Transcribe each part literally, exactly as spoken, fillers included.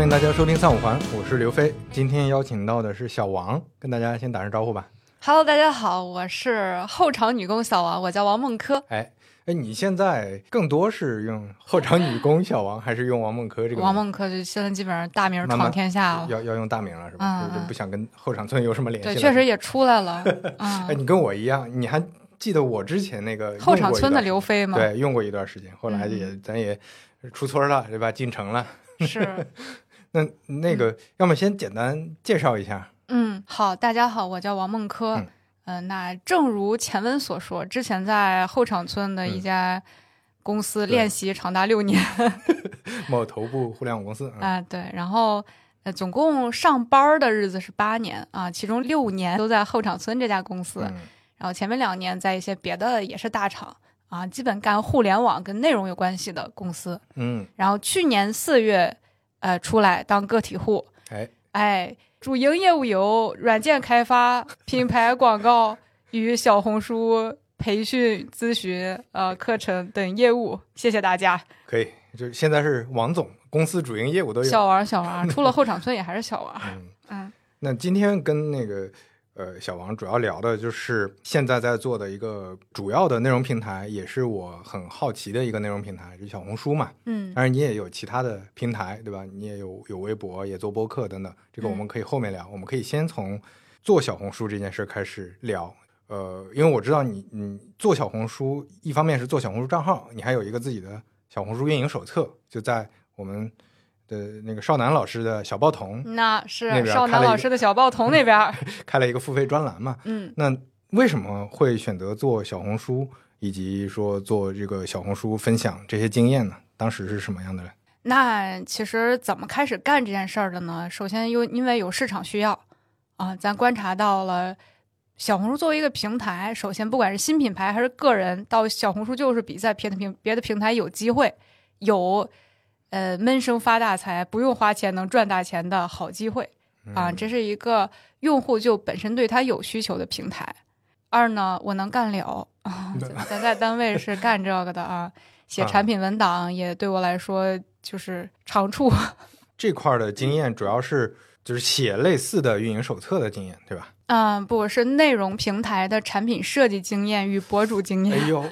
迎大家收听三五环，我是刘飞。今天邀请到的是小王，跟大家先打声招呼吧。 Hello， 大家好，我是后场女工小王，我叫王梦珂。 哎哎，你现在更多是用后场女工小王，还是用王梦珂这个名？ 王梦珂就现在基本上大名闯天下了， 慢慢要要用大名了是吧？嗯、就不想跟后场村有什么联系了。 对，确实也出来了。嗯、 哎，你跟我一样，你还记得我之前那个后场村的刘飞吗？ 对，用过一段时间，后来也、嗯、咱也出村了，对吧？进城了。 是。 那那个、嗯，要么先简单介绍一下。 嗯，好，大家好，我叫王梦珂。嗯、呃，那正如前文所说，之前在后场村的一家公司练习长达六年， 某头部互联网公司啊、呃，对，然后呃，总共上班的日子是八年啊，其中六年都在后场村这家公司，嗯、然后前面两年在一些别的也是大厂啊，基本干互联网跟内容有关系的公司。嗯，然后去年四月。呃，出来当个体户， 哎哎，主营业务有软件开发、品牌广告与小红书培训、咨询、呃课程等业务。谢谢大家。 可以，就现在是王总，公司主营业务都有。 小王，小王，出了后场村也还是小王。 嗯嗯。那今天跟那个呃小王主要聊的就是现在在做的一个主要的内容平台，也是我很好奇的一个内容平台，就是小红书嘛。嗯，当然你也有其他的平台，对吧？你也有有微博，也做播客等等，这个我们可以后面聊。嗯、我们可以先从做小红书这件事开始聊。呃，因为我知道你你做小红书，一方面是做小红书账号，你还有一个自己的小红书运营手册，就在我们的那个少南老师的小报童， 那是少南老师的小报童那边开了一个付费专栏嘛。嗯，那为什么会选择做小红书，以及说做这个小红书分享这些经验呢？当时是什么样的人？ 那其实怎么开始干这件事儿的呢？首先又因为有市场需要啊，咱观察到了小红书作为一个平台，首先不管是新品牌还是个人，到小红书就是比在别的平别的平台有机会有。呃，闷声发大财，不用花钱能赚大钱的好机会啊！这是一个用户就本身对他有需求的平台。二呢，我能干了啊，咱在单位是干这个的啊，写产品文档也对我来说就是长处。 这块的经验主要是就是写类似的运营手册的经验，对吧？ 嗯，不是内容平台的产品设计经验与博主经验。 哎呦，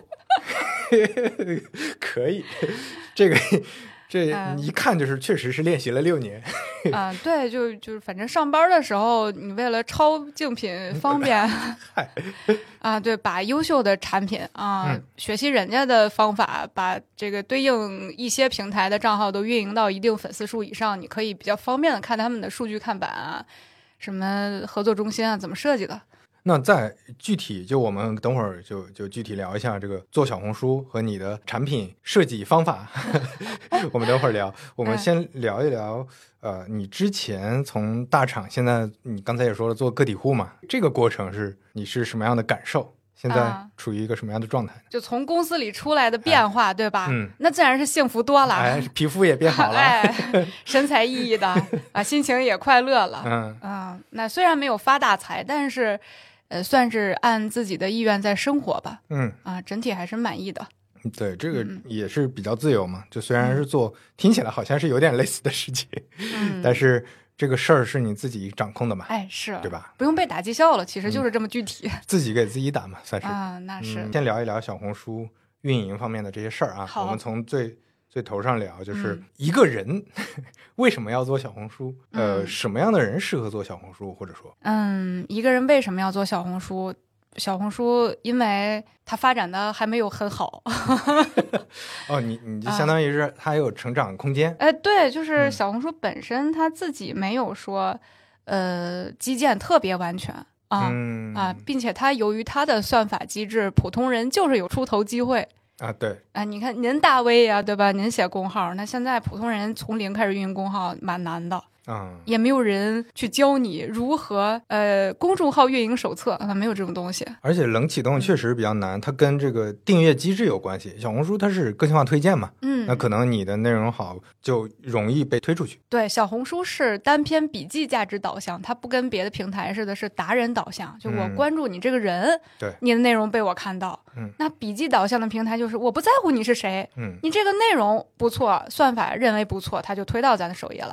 可以，这个。这一看就是确实是练习了六年啊、呃，对，就就是反正上班的时候，你为了抄竞品方便啊、呃，对，把优秀的产品啊、呃嗯，学习人家的方法，把这个对应一些平台的账号都运营到一定粉丝数以上，你可以比较方便的看他们的数据看板啊，什么合作中心啊，怎么设计的。 那再具体就我们等会儿就就具体聊一下这个做小红书和你的产品设计方法我们等会儿聊。我们先聊一聊呃，你之前从大厂，现在你刚才也说了做个体户嘛，这个过程是你是什么样的感受？现在处于一个什么样的状态、啊、 就从公司里出来的变化、哎、对吧、嗯、那自然是幸福多了， 哎，皮肤也变好了哎，神采奕奕的啊，心情也快乐了。嗯啊，那虽然没有发大财，但是呃，算是按自己的意愿在生活吧。嗯啊，整体还是满意的。 对，这个也是比较自由嘛。嗯、就虽然是做、嗯，听起来好像是有点类似的事情，嗯、但是这个事儿是你自己掌控的嘛？ 哎，是， 对吧？ 不用被打绩效了，其实就是这么具体。嗯、 自己给自己打嘛，算是啊，那是、 嗯。先聊一聊小红书运营方面的这些事儿啊。我们从最最头上聊，就是一个人、嗯、为什么要做小红书？呃、嗯，什么样的人适合做小红书？或者说， 嗯，一个人为什么要做小红书？小红书因为它发展的还没有很好哦，你你就相当于是它有成长空间。 哎、呃，对，就是小红书本身它自己没有说、嗯、呃基建特别完全啊、嗯、啊，并且它由于它的算法机制，普通人就是有出头机会啊。对啊，你看您大 V 呀、啊，对吧？您写公号，那现在普通人从零开始运营公号蛮难的。嗯，也没有人去教你如何呃公众号运营手册啊，没有这种东西。 而且冷启动确实比较难、嗯、它跟这个订阅机制有关系。小红书它是个性化推荐嘛，嗯，那可能你的内容好就容易被推出去。 对，小红书是单篇笔记价值导向，它不跟别的平台似的是达人导向，就我关注你这个人、嗯、 对， 你的内容被我看到。嗯，那笔记导向的平台就是我不在乎你是谁，嗯，你这个内容不错，算法认为不错，它就推到咱的首页来了。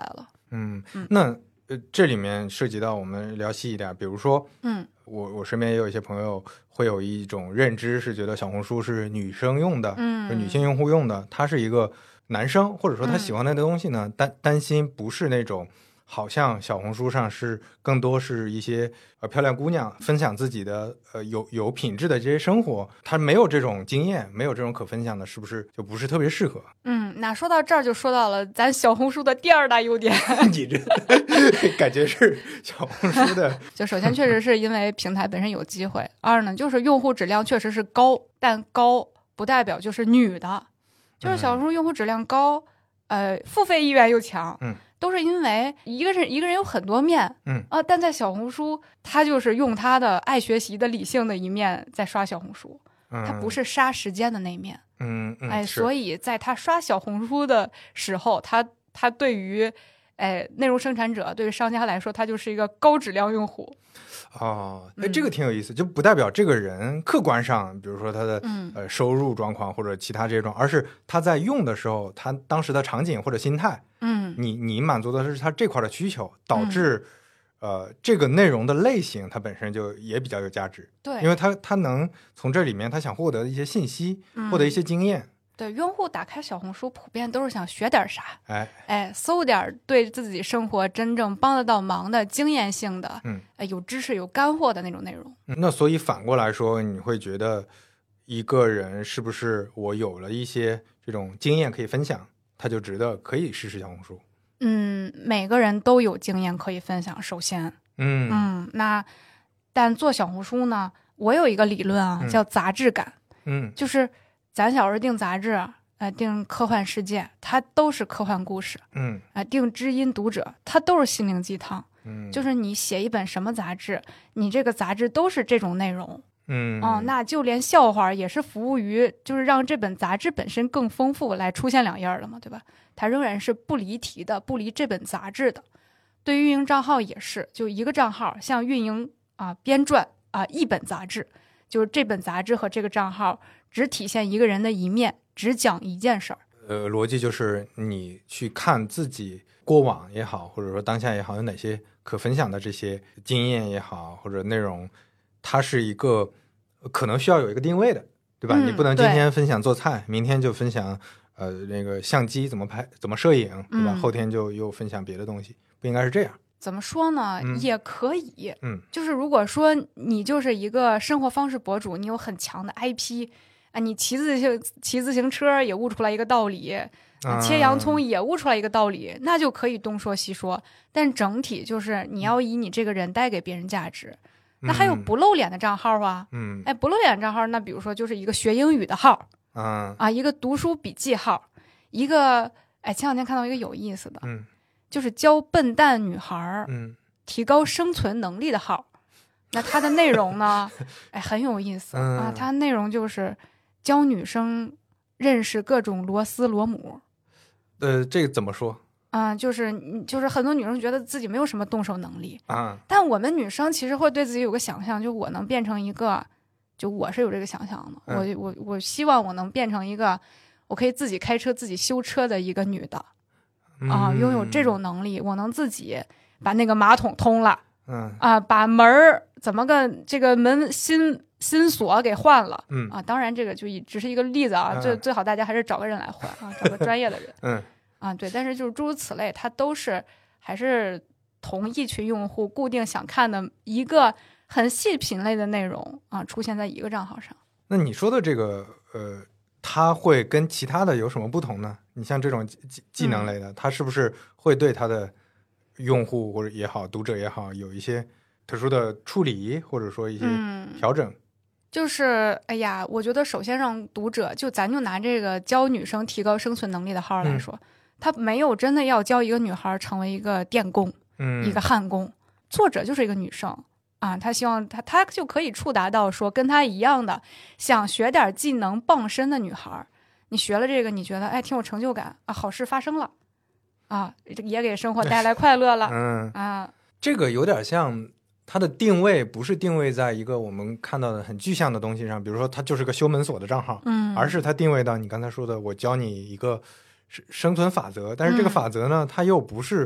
嗯，那呃这里面涉及到我们聊细一点，比如说， 嗯， 我我身边也有一些朋友会有一种认知，是觉得小红书是女生用的， 嗯， 是女性用户用的，他是一个男生，或者说他喜欢那个东西呢，嗯、担担心不是那种。好像小红书上是更多是一些呃漂亮姑娘分享自己的呃有有品质的这些生活，她没有这种经验，没有这种可分享的，是不是就不是特别适合？ 嗯，那说到这儿就说到了咱小红书的第二大优点。 你这感觉是小红书的， 就首先确实是因为平台本身有机会，二呢就是用户质量确实是高，但高不代表就是女的，就是小红书用户质量高，嗯、呃，付费意愿又强， 嗯。 都是因为一个人一个人有很多面， 嗯啊，但在小红书，他就是用他的爱学习的理性的一面在刷小红书， 嗯、 他不是杀时间的那一面， 嗯嗯， 哎，所以在他刷小红书的时候，他他对于哎内容生产者对于商家来说，他就是一个高质量用户。 哦，哎，这个挺有意思，嗯、就不代表这个人客观上，比如说他的、 嗯、 呃收入状况或者其他这种，而是他在用的时候，他当时的场景或者心态， 嗯， 你你满足的是他这块的需求，导致、嗯、呃这个内容的类型它本身就也比较有价值， 对， 因为他他能从这里面他想获得的一些信息， 嗯、 获得一些经验。 对，用户打开小红书普遍都是想学点啥， 哎哎，搜点对自己生活真正帮得到忙的经验性的， 嗯， 哎，有知识有干货的那种内容。 嗯、那所以反过来说，你会觉得一个人是不是我有了一些这种经验可以分享，他就值得可以试试小红书？ 嗯，每个人都有经验可以分享。首先， 嗯嗯，那但做小红书呢，我有一个理论啊， 嗯、 叫杂志感， 嗯， 就是咱小时候订杂志，呃，订科幻世界，它都是科幻故事， 嗯， 啊、呃，订知音读者，它都是心灵鸡汤， 嗯， 就是你写一本什么杂志，你这个杂志都是这种内容。 嗯哦，那就连笑话也是服务于，就是让这本杂志本身更丰富，来出现两页了嘛，对吧？它仍然是不离题的，不离这本杂志的。对运营账号也是，就一个账号，像运营啊编撰啊一本杂志，就是这本杂志和这个账号只体现一个人的一面，只讲一件事儿。 呃，逻辑就是你去看自己过往也好，或者说当下也好，有哪些可分享的这些经验也好，或者内容，它是一个可能需要有一个定位的，对吧？ 嗯、 你不能今天分享做菜，明天就分享呃那个相机怎么拍、怎么摄影，对吧？ 嗯、 后天就又分享别的东西，不应该是这样。 怎么说呢？ 嗯、 也可以， 嗯， 就是如果说你就是一个生活方式博主，你有很强的 I P。啊，你骑自行骑自行车也悟出来一个道理，啊、切洋葱也悟出来一个道理，那就可以东说西说。但整体就是你要以你这个人带给别人价值。嗯、那还有不露脸的账号啊， 嗯， 哎，不露脸的账号，那比如说就是一个学英语的号， 嗯、 啊，一个读书笔记号，一个哎，前两天看到一个有意思的， 嗯， 就是教笨蛋女孩嗯提高生存能力的号。那它的内容呢，哎，很有意思、 嗯、 啊，它内容就是教女生认识各种螺丝螺母。 呃，这个怎么说？ 啊、嗯，就是就是很多女生觉得自己没有什么动手能力啊， 但我们女生其实会对自己有个想象，就我能变成一个，就我是有这个想象的， 嗯、 我我我希望我能变成一个，我可以自己开车、自己修车的一个女的，啊、 嗯， 拥有这种能力，我能自己把那个马桶通了。 嗯啊，把门儿怎么个这个门新新锁给换了， 嗯啊，当然这个就只是一个例子啊， 嗯、 最最好大家还是找个人来换啊，找个专业的人， 嗯啊，对，但是就是诸如此类，它都是还是同一群用户固定想看的一个很细品类的内容啊，出现在一个账号上。 那你说的这个呃，它会跟其他的有什么不同呢？你像这种技技能类的，嗯、它是不是会对它的用户或者也好，读者也好，有一些特殊的处理，或者说一些调整？ 嗯、就是哎呀，我觉得首先让读者，就咱就拿这个教女生提高生存能力的号来说，嗯、他没有真的要教一个女孩成为一个电工， 嗯， 一个焊工，作者就是一个女生啊，他希望他他就可以触达到说跟他一样的想学点技能傍身的女孩，你学了这个，你觉得哎挺有成就感啊，好事发生了。啊，也给生活带来快乐了。 嗯啊， 这个有点像它的定位，不是定位在一个我们看到的很具象的东西上，比如说它就是个修门锁的账号， 嗯， 而是它定位到你刚才说的，我教你一个生存法则，但是这个法则呢，嗯、它又不是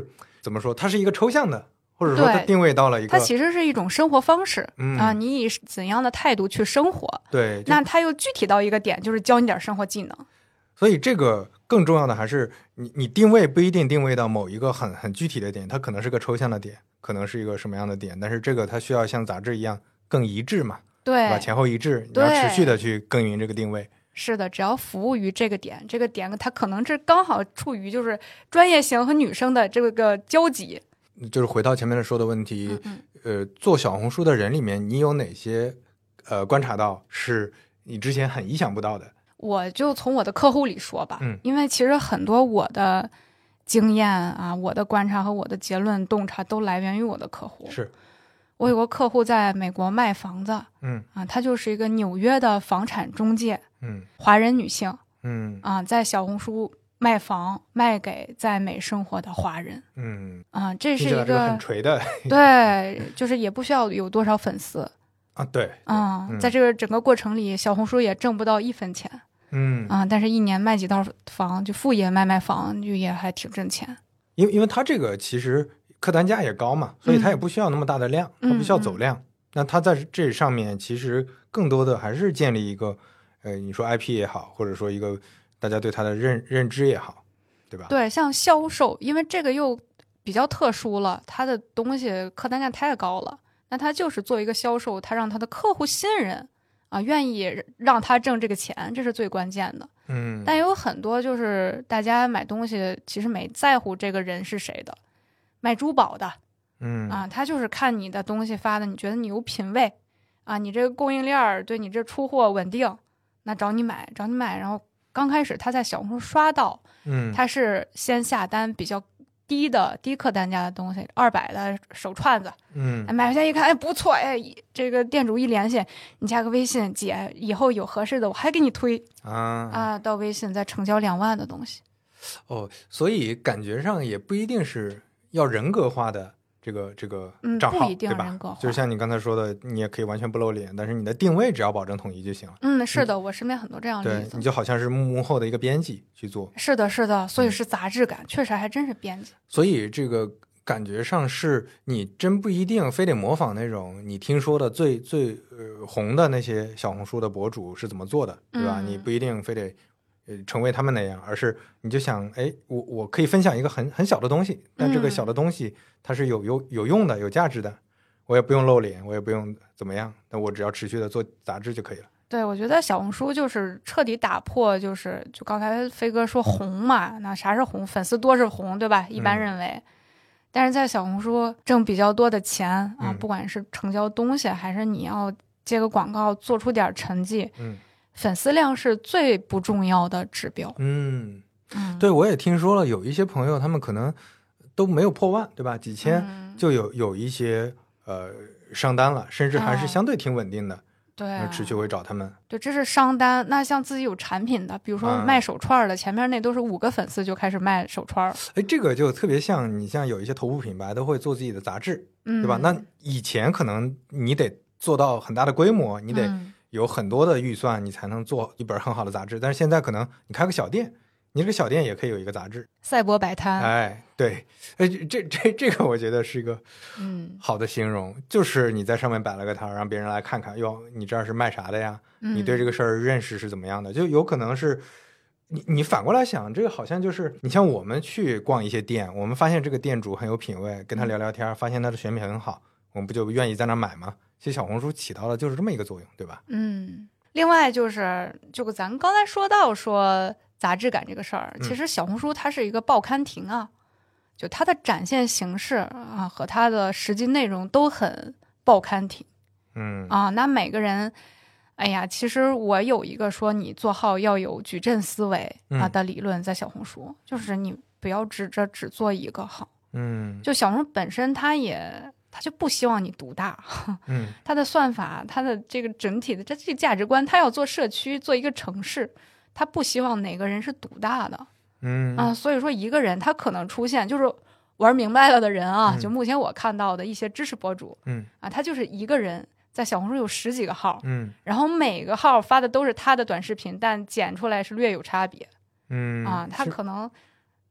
怎么说，它是一个抽象的，或者说它定位到了一个， 它其实是一种生活方式、 嗯、 啊，你以怎样的态度去生活， 对， 那它又具体到一个点，就是教你点生活技能。 所以这个更重要的还是你你定位不一定定位到某一个很很具体的点，它可能是个抽象的点，可能是一个什么样的点，但是这个它需要像杂志一样更一致嘛， 对吧？前后一致，你要持续的去耕耘这个定位。 是的，只要服务于这个点，这个点它可能是刚好处于就是专业型和女生的这个交集。 就是回到前面说的问题，嗯嗯呃，做小红书的人里面，你有哪些呃观察到是你之前很意想不到的？ 我就从我的客户里说吧， 嗯， 因为其实很多我的经验啊，我的观察和我的结论洞察都来源于我的客户。 是， 我有个客户在美国卖房子， 嗯啊，他就是一个纽约的房产中介， 嗯， 华人女性， 嗯啊，在小红书卖房卖给在美生活的华人， 嗯啊，这是一个很锤的， 对，就是也不需要有多少粉丝啊，对， 啊、 嗯， 在这个整个过程里，小红书也挣不到一分钱。 嗯啊，但是一年卖几套房，就副业卖卖房，就也还挺挣钱。 因为因为它这个其实客单价也高嘛，所以它也不需要那么大的量， 嗯、 它不需要走量。嗯、那它在这上面其实更多的还是建立一个，呃，你说 I P 也好，或者说一个大家对它的认认知也好，对吧？ 对，像销售，因为这个又比较特殊了，它的东西客单价太高了，那他就是做一个销售，他让他的客户信任。啊，愿意让他挣这个钱，这是最关键的。 嗯， 但有很多就是大家买东西其实没在乎这个人是谁的，卖珠宝的， 嗯啊，他就是看你的东西发的，你觉得你有品位啊，你这个供应链对你这出货稳定，那找你买，找你买。然后刚开始他在小红书刷到， 嗯， 他是先下单比较低的低客单价的东西，二百的手串子， 嗯， 买回家一看，哎，不错，哎，这个店主一联系，你加个微信，姐，以后有合适的我还给你推啊啊，到微信再成交两万的东西。 哦，所以感觉上也不一定是要人格化的这个这个账号， 嗯、不一定人格化， 就是像你刚才说的，你也可以完全不露脸，但是你的定位只要保证统一就行了。 嗯，是的，我身边很多这样的例子。 对，你就好像是幕后的一个编辑去做。 是的，是的，所以是杂志感，嗯、确实还真是编辑。 所以这个感觉上是你真不一定非得模仿那种你听说的最最呃红的那些小红书的博主是怎么做的，对吧？ 嗯、 你不一定非得呃成为他们那样，而是你就想，哎，我我可以分享一个很很小的东西，但这个小的东西它是有有有用的、有价值的，我也不用露脸，我也不用怎么样，那我只要持续的做杂志就可以了。 对，我觉得小红书就是彻底打破，就是就刚才飞哥说红嘛，那啥是红？粉丝多是红，对吧？一般认为。嗯，但是在小红书挣比较多的钱啊， 嗯、 不管是成交东西，还是你要接个广告，做出点成绩， 嗯， 粉丝量是最不重要的指标。 嗯嗯， 对，我也听说了，有一些朋友他们可能都没有破万，对吧？几千就有、嗯、有一些呃商单了，甚至还是相对挺稳定的。嗯对， 持续会找他们。 对，这是商单。那像自己有产品的，比如说卖手串的，嗯、前面那都是五个粉丝就开始卖手串。 哎，这个就特别像你像有一些头部品牌都会做自己的杂志， 嗯、 对吧？那以前可能你得做到很大的规模，你得有很多的预算，你才能做一本很好的杂志。嗯、但是现在可能你开个小店，你这个小店也可以有一个杂志， 赛博摆摊。 哎，对，哎，这这这个我觉得是一个嗯好的形容，嗯、就是你在上面摆了个摊，让别人来看看，哟，你这儿是卖啥的呀？ 嗯、 你对这个事儿认识是怎么样的？就有可能是你你反过来想，这个好像就是你像我们去逛一些店，我们发现这个店主很有品位，跟他聊聊天，发现他的选品很好，我们不就愿意在那买吗？其实小红书起到的就是这么一个作用，对吧？ 嗯，另外就是就咱刚才说到说。杂志感这个事儿，其实小红书它是一个报刊亭啊，嗯、就它的展现形式啊和它的实际内容都很报刊亭。 嗯啊，那每个人，哎呀，其实我有一个说你做号要有矩阵思维啊的理论，在小红书，嗯、就是你不要指着只做一个号。 嗯， 就小红书本身它也它就不希望你独大。 嗯， 它的算法，它的这个整体的这这个价值观，它要做社区，做一个城市。他不希望哪个人是独大的， 嗯啊，所以说一个人他可能出现就是玩明白了的人啊， 嗯、 就目前我看到的一些知识博主， 嗯啊，他就是一个人在小红书有十几个号， 嗯， 然后每个号发的都是他的短视频，但剪出来是略有差别， 嗯啊，他可能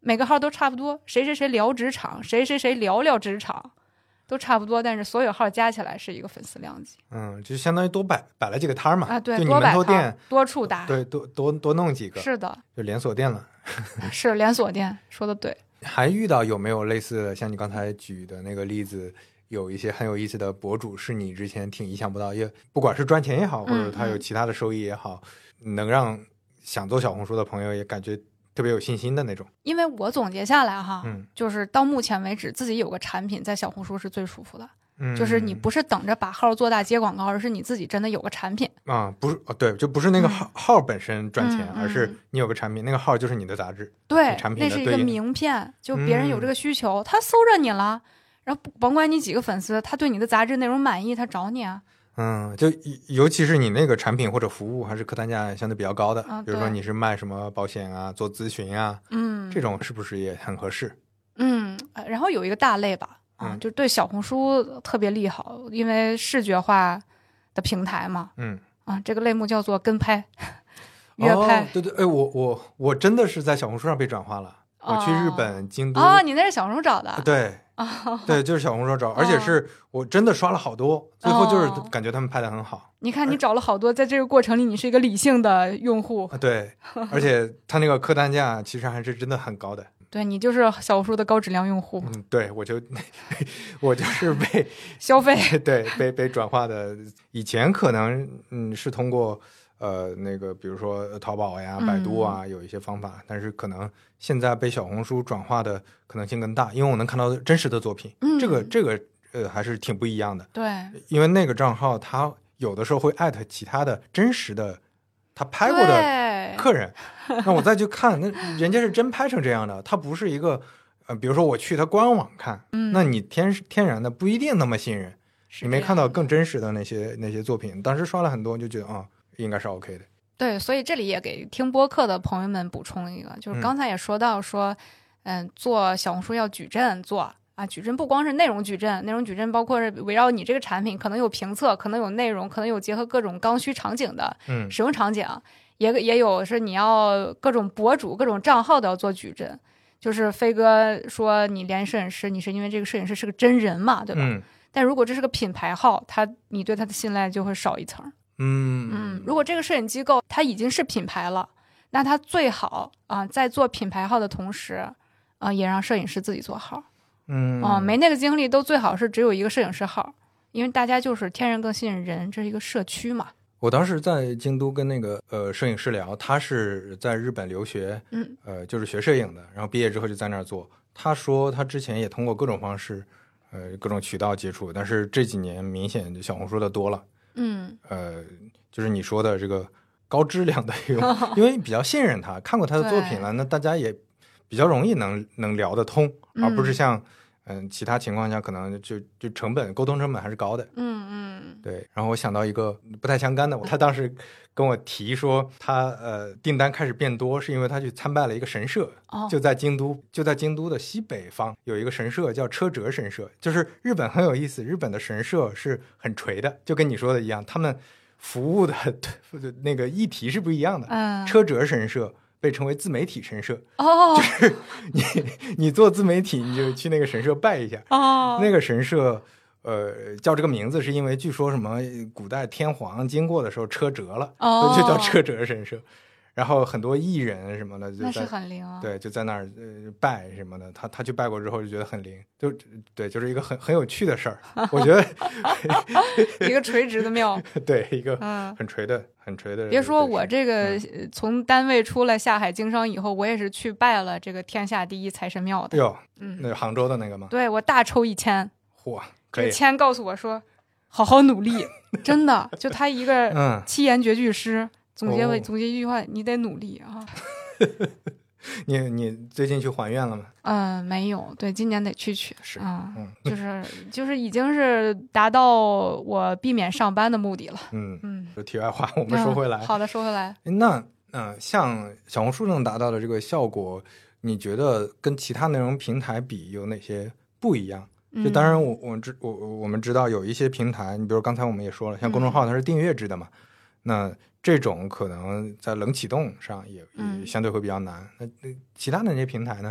每个号都差不多，谁谁谁聊职场，谁谁谁聊聊职场，都差不多，但是所有号加起来是一个粉丝量级。 嗯，就相当于多摆摆了几个摊嘛。 啊，对， 就你门头店多处打， 对，多多多弄几个。 是的， 就连锁店了。 是连锁店，说的对。 还遇到有没有类似的，像你刚才举的那个例子，有一些很有意思的博主是你之前挺意想不到，也不管是赚钱也好，或者他有其他的收益也好，嗯嗯，能让想做小红书的朋友也感觉特别有信心的那种。 因为我总结下来哈， 嗯， 就是到目前为止自己有个产品在小红书是最舒服的。 嗯， 就是你不是等着把号做大接广告，而是你自己真的有个产品啊，不是对，就不是那个号、嗯、号本身赚钱、 嗯， 而是你有个产品，那个号就是你的杂志， 对， 产品的那是一个名片，就别人有这个需求， 嗯、 他搜着你了，然后甭管你几个粉丝，他对你的杂志内容满意，他找你啊。 嗯，就尤其是你那个产品或者服务还是客单价相对比较高的， 啊、 比如说你是卖什么保险啊，做咨询啊， 嗯， 这种是不是也很合适？ 嗯，然后有一个大类吧。啊，就对小红书特别利好，因为视觉化的平台嘛。 嗯， 啊，这个类目叫做跟拍、约拍。 哦、对对，哎，我我我真的是在小红书上被转化了。 哦、 我去日本京都。 哦，你那是小红书找的？ 对， 哦、 对，就是小红书找，而且是我真的刷了好多，最后就是感觉他们拍的很好。 你看，你找了好多，在这个过程里，你是一个理性的用户。 对，而且他那个客单价其实还是真的很高的。 对，你就是小红书的高质量用户。 嗯，对，我就我就是被消费， 对，被被转化的。以前可能嗯是通过呃那个比如说淘宝呀、百度啊、嗯、有一些方法，但是可能现在被小红书转化的可能性更大，因为我能看到真实的作品。 嗯， 这个这个呃还是挺不一样的。 对，因为那个账号它有的时候会艾特其他的真实的他拍过的客人，那我再去看，那人家是真拍成这样的，他不是一个呃，比如说我去他官网看， 嗯， 那你天天然的不一定那么信任，你没看到更真实的那些那些作品。当时刷了很多，就觉得啊、哦，应该是 OK 的。 对，所以这里也给听播客的朋友们补充一个，就是刚才也说到说，嗯，做小红书要矩阵做。啊，矩阵不光是内容矩阵，内容矩阵包括是围绕你这个产品，可能有评测，可能有内容，可能有结合各种刚需场景的使用场景， 嗯、 也也有是你要各种博主、各种账号都要做矩阵。就是飞哥说你连摄影师，你是因为这个摄影师是个真人嘛，对吧？ 嗯、 但如果这是个品牌号，他你对他的信赖就会少一层。 嗯嗯，如果这个摄影机构它已经是品牌了，那他最好啊，在做品牌号的同时啊，也让摄影师自己做号。 嗯哦，没那个精力都最好是只有一个摄影师号，因为大家就是天然更信任人，这是一个社区嘛。 我当时在京都跟那个呃摄影师聊，他是在日本留学， 嗯， 呃就是学摄影的，然后毕业之后就在那儿做。他说他之前也通过各种方式，呃各种渠道接触，但是这几年明显小红书的多了， 嗯， 呃就是你说的这个高质量的用，因为比较信任他，看过他的作品了，那大家也比较容易能能聊得通，而不是像嗯、呃、其他情况下可能就就成本沟通成本还是高的。 嗯嗯， 对。然后我想到一个不太相干的，他当时跟我提说他呃订单开始变多，是因为他去参拜了一个神社， 哦、 就在京都，就在京都的西北方有一个神社叫车辙神社。就是日本很有意思，日本的神社是很垂的，就跟你说的一样，他们服务的那个议题是不一样的。 嗯， 车辙神社被称为自媒体神社， 哦， 就是你你做自媒体，你就去那个神社拜一下。 哦， 那个神社，呃，叫这个名字是因为据说什么古代天皇经过的时候车折了， 哦， 所以就叫车辙神社。然后很多艺人什么的就在， 那是很灵啊。 对，就在那儿呃拜什么的。他他去拜过之后就觉得很灵，就对，就是一个很很有趣的事儿。我觉得一个垂直的庙， 对，一个很垂的、嗯、很垂的。 别说我这个从单位出来下海经商以后，我也是去拜了这个天下第一财神庙的。 哟， 嗯， 那个杭州的那个吗？ 对，我大抽一千。 嚯，可以。 签告诉我说，好好努力，真的，就他一个七言绝句诗。嗯，总结为、哦、总结一句话，你得努力啊！ 你你最近去还愿了吗？ 嗯、呃，没有。对，今年得去去。 是啊， 嗯， 就是就是已经是达到我避免上班的目的了。 嗯嗯。 就题外话，我们说回来。 嗯、好的，说回来。 那嗯、呃，像小红书能达到的这个效果，你觉得跟其他内容平台比有哪些不一样？就当然我，我我们知我我们知道有一些平台，你比如刚才我们也说了，像公众号它是订阅制的嘛，嗯、那这种可能在冷启动上也也相对会比较难。那、嗯、其他的那些平台呢，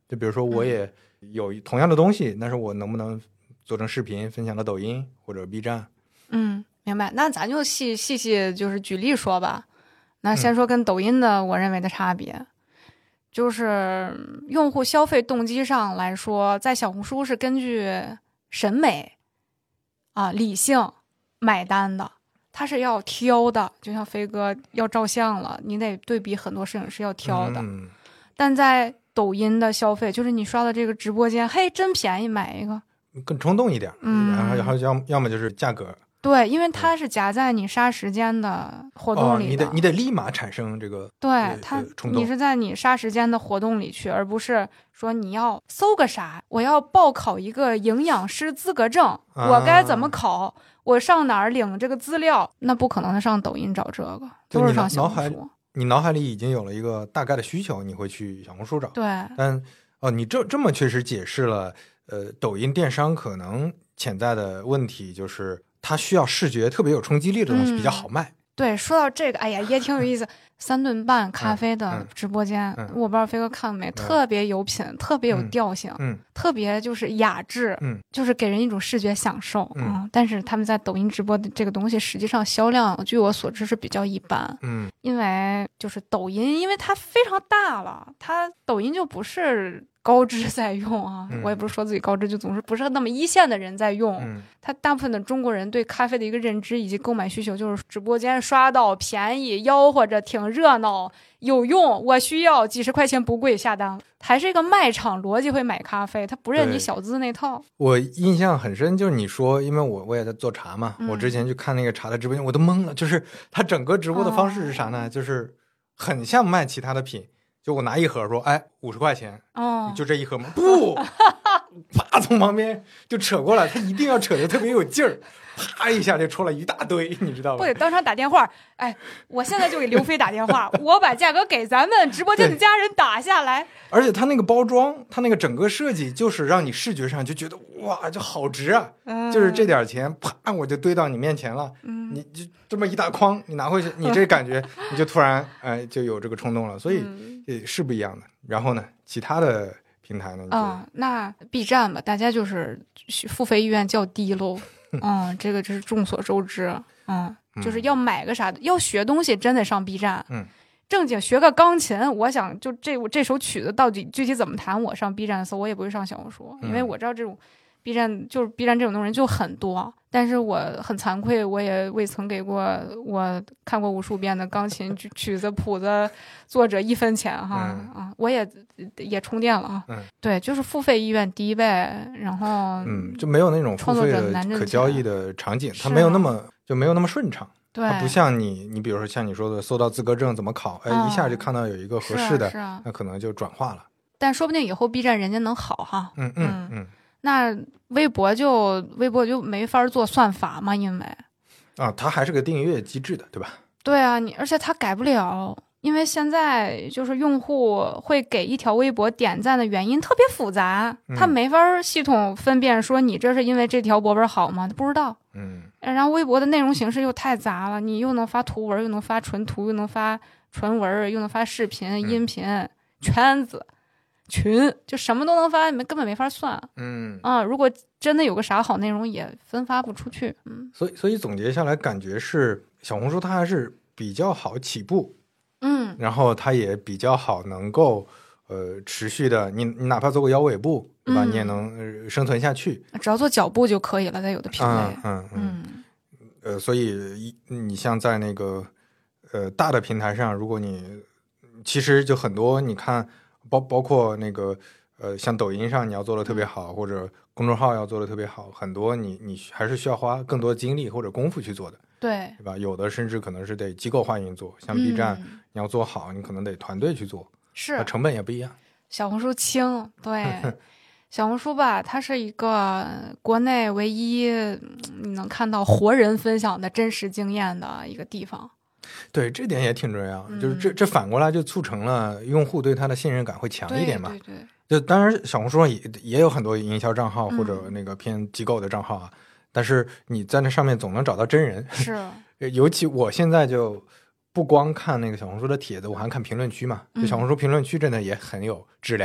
就比如说我也有同样的东西，嗯、但是我能不能做成视频分享到抖音或者 B 站？ 嗯，明白。那咱就细细细就是举例说吧。那先说跟抖音的我认为的差别，嗯、就是用户消费动机上来说，在小红书是根据审美啊理性买单的，它是要挑的，就像飞哥要照相了，你得对比很多摄影师要挑的。 嗯、 但在抖音的消费，就是你刷到这个直播间，嘿，真便宜，买一个， 更冲动一点， 嗯， 然后然后要要么就是价格。 对，因为它是夹在你杀时间的活动里的， 哦、你得你得立马产生这个对它，你是在你杀时间的活动里去，而不是说你要搜个啥，我要报考一个营养师资格证，啊、我该怎么考？我上哪儿领这个资料？那不可能上抖音找这个，都是上小红书。 你脑海里已经有了一个大概的需求，你会去小红书找。 对， 但哦，你这这么确实解释了，呃，抖音电商可能潜在的问题就是。它需要视觉特别有冲击力的东西比较好卖。 嗯、对，说到这个，哎呀，也挺有意思。三顿半咖啡的直播间，嗯嗯、我不知道飞哥看没，嗯、特别有品，特别有调性， 嗯， 特别就是雅致， 嗯， 就是给人一种视觉享受， 嗯。 嗯但是他们在抖音直播的这个东西，实际上销量，据我所知是比较一般， 嗯， 因为就是抖音，因为它非常大了，它抖音就不是。高知在用啊， 嗯、 我也不是说自己高知，就总是不是那么一线的人在用。 嗯、 他大部分的中国人对咖啡的一个认知以及购买需求，就是直播间刷到便宜，吆喝着挺热闹，有用，我需要，几十块钱不贵，下单。还是一个卖场逻辑会买咖啡，他不认你小资那套。 我印象很深，就是你说，因为我我也在做茶嘛，嗯、我之前去看那个茶的直播间，我都懵了，就是他整个直播的方式是啥呢？哦、就是很像卖其他的品。就我拿一盒说，哎，五十块钱， 哦， 就这一盒吗？不，啪从旁边就扯过来，他一定要扯得特别有劲儿，啪一下就出来一大堆，你知道吧？ 不得当场打电话，哎，我现在就给刘飞打电话，我把价格给咱们直播间的家人打下来。 而且他那个包装，他那个整个设计，就是让你视觉上就觉得哇，就好值啊！ 嗯、 就是这点钱，啪我就堆到你面前了， 嗯、 你就这么一大筐，你拿回去，你这感觉你就突然哎就有这个冲动了，所以。嗯是不一样的。然后呢，其他的平台呢？ 啊、嗯，那 B 站吧，大家就是付费意愿较低喽。嗯，这个这是众所周知。嗯，就是要买个啥的，要学东西真得上 B 站。 嗯， 正经学个钢琴，我想就这这首曲子到底具体怎么弹，我上 B 站搜，我也不会上小红书，因为我知道这种 B 站就是 B 站这种东西就很多。但是我很惭愧，我也未曾给过我看过无数遍的钢琴曲子谱子作者一分钱哈、 嗯、 啊，我也也充电了啊。 嗯， 对，就是付费意愿低呗，然后嗯，就没有那种付费的可交易的场景，它没有那么就没有那么顺畅。 对， 它不像你，你比如说像你说的，搜到资格证怎么考，哎， 哦、 一下就看到有一个合适的， 是啊是啊、 那可能就转化了。 但说不定以后 B 站人家能好哈。 嗯嗯嗯。嗯那微博就微博就没法做算法嘛，因为啊，它还是个订阅机制的，对吧？ 对啊，你而且它改不了，因为现在就是用户会给一条微博点赞的原因特别复杂， 嗯、 它没法系统分辨说你这是因为这条博文好吗？不知道。 嗯， 然后微博的内容形式又太杂了，你又能发图文，又能发纯图，又能发纯文，又能发视频、 嗯、 音频、圈子。群就什么都能发，根本没法算。 嗯啊，如果真的有个啥好内容，也分发不出去。嗯， 所以所以总结下来，感觉是小红书它还是比较好起步， 嗯， 然后它也比较好能够呃持续的，你你哪怕做个腰尾部，对吧？ 嗯、 你也能、呃、生存下去。 只要做脚部就可以了，在有的品类。 嗯嗯 嗯, 嗯呃，所以你像在那个呃大的平台上，如果你其实就很多，你看。包包括那个呃，像抖音上你要做的特别好，嗯、或者公众号要做的特别好，很多你你还是需要花更多精力或者功夫去做的， 对对吧？有的甚至可能是得机构化运作，像 B 站、嗯、你要做好，你可能得团队去做， 是成本也不一样。 小红书轻，对，小红书吧，它是一个国内唯一你能看到活人分享的真实经验的一个地方。 对，这点也挺重要， 嗯、 就是这这反过来就促成了用户对它的信任感会强一点嘛。 对对对。 就当然小红书上也也有很多营销账号或者那个偏机构的账号啊，嗯、但是你在那上面总能找到真人。 是。 尤其我现在就不光看那个小红书的帖子，我还看评论区嘛。就小红书评论区真的也很有质量，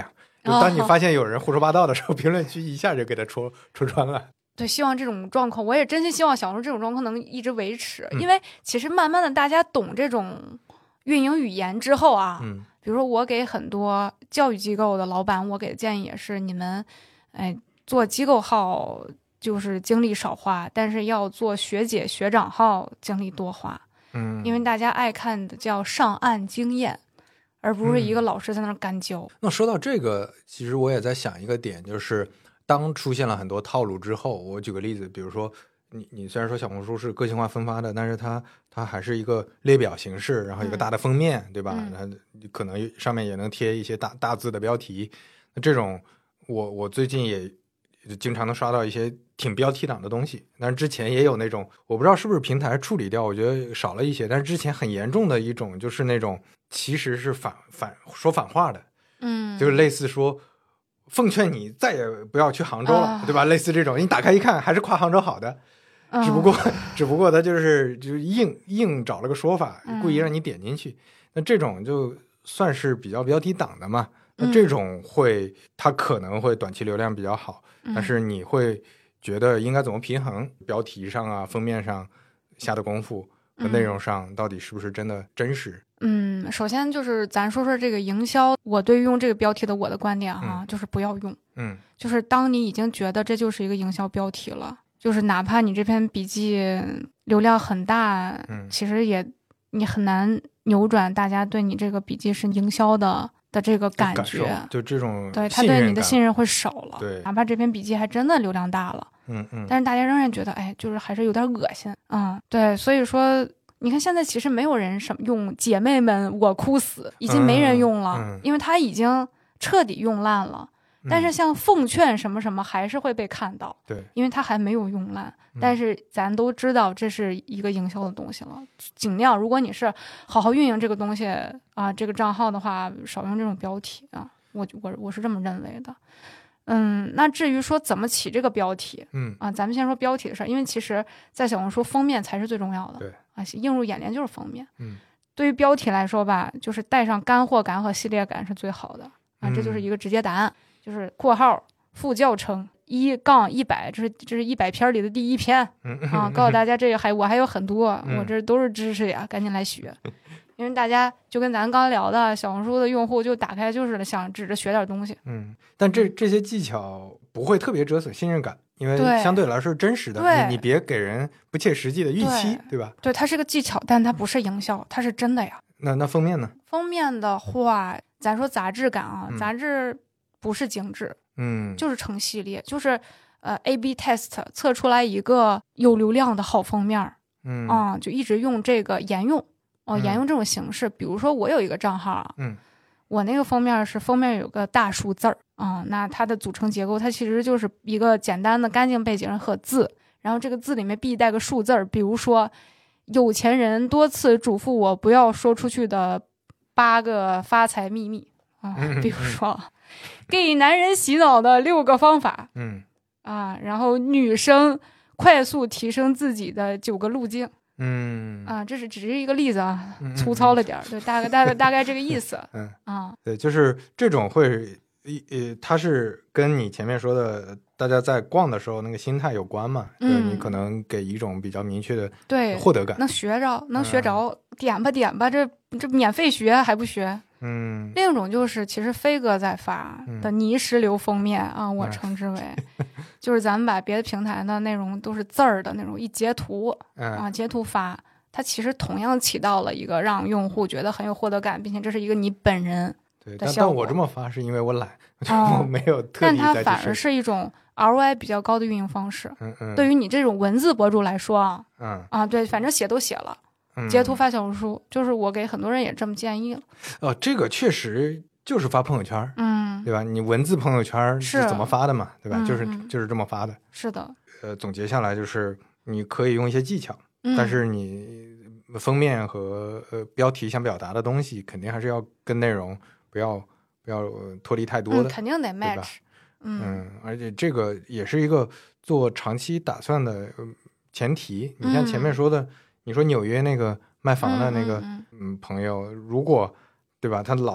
就当你发现有人胡说八道的时候，评论区一下就给他戳戳穿了。 对，希望这种状况，我也真心希望小红书这种状况能一直维持，嗯、因为其实慢慢的大家懂这种运营语言之后啊， 嗯， 比如说我给很多教育机构的老板，我给的建议也是，你们，哎，做机构号就是精力少花，但是要做学姐学长号精力多花， 嗯， 因为大家爱看的叫上岸经验，而不是一个老师在那儿干教。 嗯、那说到这个，其实我也在想一个点，就是当出现了很多套路之后，我举个例子，比如说你你虽然说小红书是个性化分发的，但是它它还是一个列表形式，然后一个大的封面，嗯、对吧？它可能上面也能贴一些大大字的标题。那这种我我最近也经常能刷到一些挺标题党的东西，但是之前也有那种我不知道是不是平台处理掉，我觉得少了一些，但是之前很严重的一种就是那种其实是反反说反话的， 嗯， 就是类似说奉劝你再也不要去杭州了，啊、对吧？类似这种，你打开一看还是夸杭州好的，嗯、只不过只不过他就是就是硬硬找了个说法，故意让你点进去。嗯、那这种就算是比较标题党的嘛。那这种会，它可能会短期流量比较好，嗯、但是你会觉得应该怎么平衡标题上啊、封面上下的功夫和内容上到底是不是真的真实？ 嗯，首先就是咱说说这个营销，我对于用这个标题的我的观点哈、啊，嗯、就是不要用。 嗯， 就是当你已经觉得这就是一个营销标题了，就是哪怕你这篇笔记流量很大， 嗯， 其实也你很难扭转大家对你这个笔记是营销的的这个感觉， 感就这种对他对你的信任会少了。 对， 哪怕这篇笔记还真的流量大了， 嗯嗯， 但是大家仍然觉得，哎，就是还是有点恶心。嗯，对，所以说。你看，现在其实没有人什么用姐妹们我哭死，已经没人用了， 嗯嗯、 因为它已经彻底用烂了。 嗯、 但是像奉劝什么什么还是会被看到， 对， 因为它还没有用烂。 嗯、 但是咱都知道这是一个营销的东西了，尽量如果你是好好运营这个东西啊，这个账号的话，少用这种标题啊，我我我是这么认为的。嗯，那至于说怎么起这个标题， 嗯啊，咱们先说标题的事儿，因为其实在小红书封面才是最重要的， 对啊，映入眼帘就是封面。 嗯， 对于标题来说吧，就是带上干货感和系列感是最好的啊，这就是一个直接答案， 嗯、 就是括号副教程一杠一百，这是这是一百篇里的第一篇、 嗯、 啊，告诉大家这个还我还有很多， 嗯、 我这都是知识呀，赶紧来学。因为大家就跟咱刚聊的，小红书的用户就打开就是想指着学点东西。 嗯，但这这些技巧不会特别折损信任感，因为相对来说是真实的，你你别给人不切实际的预期， 对, 对吧？ 对，它是个技巧，但它不是营销，它是真的呀。 那那封面呢？ 封面的话，咱说杂志感啊， 嗯、 杂志不是精致， 嗯， 就是成系列，就是呃 A B test 测出来一个有流量的好封面， 嗯啊，就一直用这个沿用。哦，沿用这种形式，嗯、比如说我有一个账号啊， 嗯， 我那个封面是封面有个大数字儿啊、嗯，那它的组成结构，它其实就是一个简单的干净背景和字，然后这个字里面必带个数字儿，比如说有钱人多次嘱咐我不要说出去的八个发财秘密啊， 嗯、 比如说、嗯、给男人洗脑的六个方法， 嗯啊，然后女生快速提升自己的九个路径。 嗯啊，这是只是一个例子啊， 嗯、 粗糙了点儿，对，大概大概大概这个意思。 嗯啊， 对，就是这种会，呃，它是跟你前面说的，大家在逛的时候那个心态有关嘛？ 嗯， 就是你可能给一种比较明确的对获得感， 能学着，能学着，嗯、点吧点吧，这这免费学还不学？ 嗯， 另一种就是其实飞哥在发的泥石流封面、嗯、啊，我称之为。嗯就是咱们把别的平台的内容都是字儿的那种一截图、 嗯、 啊，截图发，它其实同样起到了一个让用户觉得很有获得感，并且这是一个你本人的效果。 对，但但我这么发是因为我懒，哦、我没有特地再去。 但它反而是一种 R O I 比较高的运营方式。 嗯嗯。 对于你这种文字博主来说啊， 嗯啊，对，反正写都写了， 嗯、 截图发小红书，就是我给很多人也这么建议了。 哦，这个确实就是发朋友圈， 嗯， 对吧？你文字朋友圈是怎么发的嘛，对吧？ 嗯、 就是就是这么发的。 是的。 呃，总结下来就是你可以用一些技巧， 嗯、 但是你封面和呃标题想表达的东西，肯定还是要跟内容不要不要脱离太多的， 嗯、肯定得 match。 嗯, 嗯，而且这个也是一个做长期打算的前提。你像前面说的，嗯、你说纽约那个卖房的那个嗯朋友，如果对吧，他老是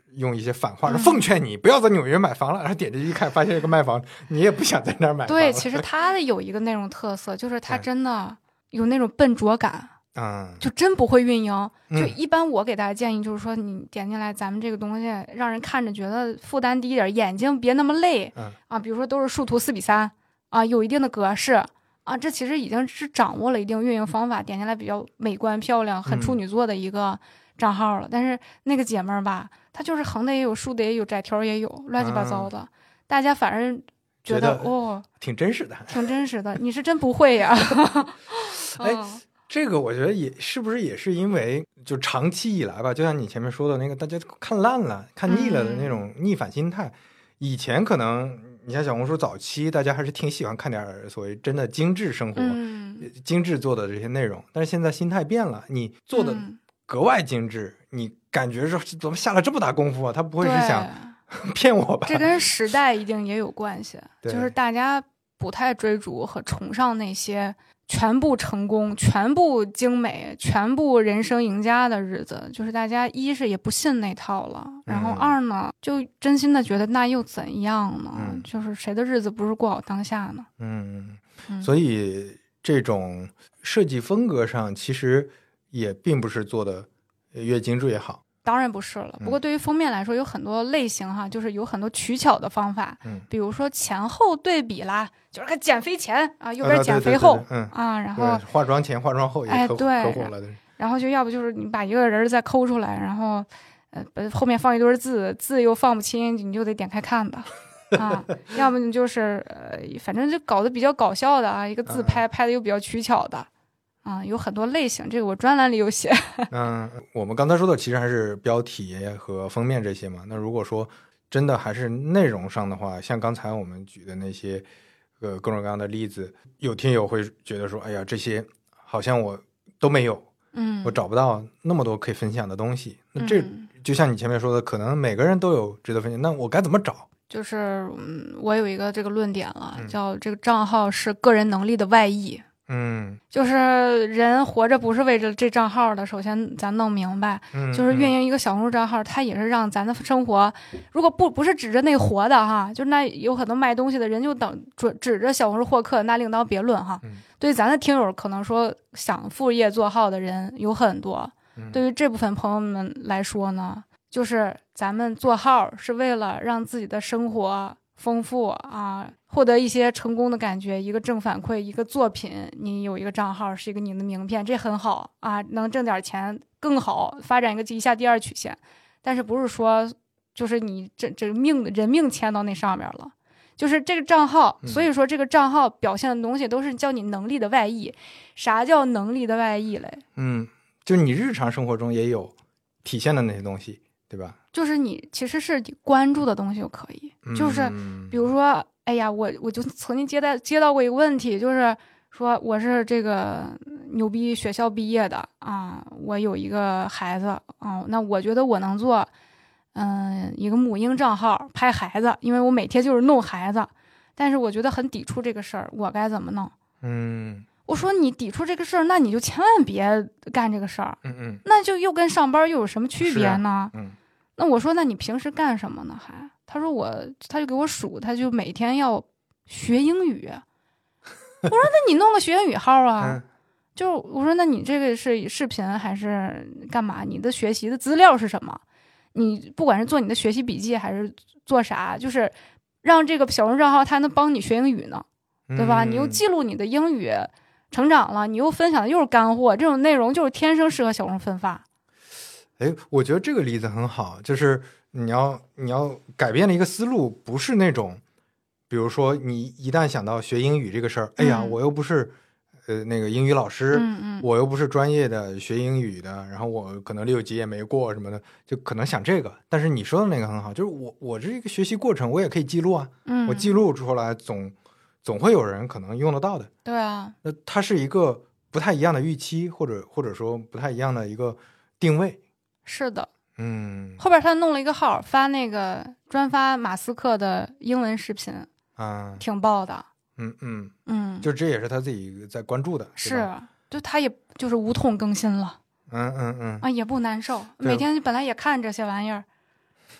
用一些反话，说奉劝你不要在纽约买房了，然后点进去一看，发现一个卖房，你也不想在那儿买房了。 对，其实它有一个内容特色，就是它真的有那种笨拙感。 嗯， 就真不会运营、 嗯、 就一般我给大家建议就是说，你点进来咱们这个东西让人看着觉得负担低一点，眼睛别那么累、 嗯、 啊，比如说都是竖图四比三啊，有一定的格式啊，这其实已经是掌握了一定运营方法，点进来比较美观漂亮很处女座的一个账号了、嗯、但是那个姐妹儿吧，她就是横的也有竖的也有窄条也有乱七八糟的、嗯、大家反正觉得哦挺真实的挺真实的你是真不会呀哎、嗯这个我觉得也是不是也是因为就长期以来吧，就像你前面说的那个大家看烂了看腻了的那种逆反心态、嗯、以前可能你像小红书早期大家还是挺喜欢看点所谓真的精致生活、嗯、精致做的这些内容，但是现在心态变了，你做的格外精致、嗯、你感觉说怎么下了这么大功夫啊，他不会是想骗我吧？ 这跟时代一定也有关系，就是大家不太追逐和崇尚那些全部成功全部精美全部人生赢家的日子，就是大家一是也不信那套了、嗯、然后二呢就真心的觉得那又怎样呢、嗯、就是谁的日子不是过好当下呢。 嗯, 嗯所以这种设计风格上其实也并不是做的越精致越好， 当然不是了，不过对于封面来说有很多类型哈，就是有很多取巧的方法，嗯，比如说前后对比啦，就是个减肥前啊，右边减肥后、 啊、对对对对嗯啊，然后化妆前化妆后也可、 哎、对可火了的， 然后就要不就是你把一个人再抠出来，然后呃后面放一堆字，字又放不清，你就得点开看的啊，要么你就是呃反正就搞得比较搞笑的啊，一个自拍、啊、拍的又比较取巧的。啊、嗯，有很多类型，这个我专栏里有写。 嗯，我们刚才说的其实还是标题和封面这些嘛。那如果说真的还是内容上的话，像刚才我们举的那些呃各种各样的例子，有听友会觉得说，哎呀，这些好像我都没有，嗯，我找不到那么多可以分享的东西。那这、嗯、就像你前面说的，可能每个人都有值得分享，那我该怎么找？ 就是嗯，我有一个这个论点了，嗯、叫这个账号是个人能力的外溢。嗯，就是人活着不是为着这账号的，首先咱弄明白，嗯，就是运营一个小红书账号，它也是让咱的生活，如果不不是指着那活的哈，就那有很多卖东西的人就等准指着小红书获客，那另当别论哈。嗯、对于咱的听友，可能说想副业做号的人有很多，嗯、对于这部分朋友们来说呢，就是咱们做号是为了让自己的生活丰富啊，获得一些成功的感觉，一个正反馈，一个作品，你有一个账号是一个你的名片，这很好啊，能挣点钱更好，发展一个一下第二曲线。但是不是说就是你这这命人命牵到那上面了，就是这个账号，所以说这个账号表现的东西都是叫你能力的外溢。啥叫能力的外溢嘞？嗯， 就你日常生活中也有体现的那些东西，对吧？ 就是你其实是你关注的东西就可以，就是比如说，哎呀，我我就曾经接到接到过一个问题，就是说我是这个牛逼学校毕业的啊，我有一个孩子啊，那我觉得我能做，嗯，一个母婴账号拍孩子，因为我每天就是弄孩子，但是我觉得很抵触这个事儿，我该怎么弄？嗯。我说你抵触这个事儿，那你就千万别干这个事儿。嗯嗯，那就又跟上班又有什么区别呢？啊、嗯，那我说那你平时干什么呢？还他说我，他就给我数，他就每天要学英语。我说那你弄个学英语号啊？嗯、就我说那你这个是视频还是干嘛？你的学习的资料是什么？你不管是做你的学习笔记还是做啥，就是让这个小红书账号它能帮你学英语呢，对吧？嗯、你又记录你的英语成长了，你又分享的又是干货，这种内容就是天生适合小红书分发。 哎，我觉得这个例子很好，就是你要你要改变的一个思路，不是那种，比如说你一旦想到学英语这个事儿，哎呀，我又不是呃那个英语老师，嗯嗯，我又不是专业的学英语的，然后我可能六级也没过什么的，就可能想这个。但是你说的那个很好，就是我我这个学习过程我也可以记录啊，嗯，我记录出来总。总会有人可能用得到的。 对啊， 那它是一个不太一样的预期，或者或者说不太一样的一个定位。 是的， 嗯。 后边他弄了一个号，发那个专发马斯克的英文视频，啊，挺爆的。 嗯嗯嗯，就这也是他自己在关注的。 是，就他也就是无痛更新了。 嗯嗯嗯。 啊，也不难受，每天本来也看这些玩意儿。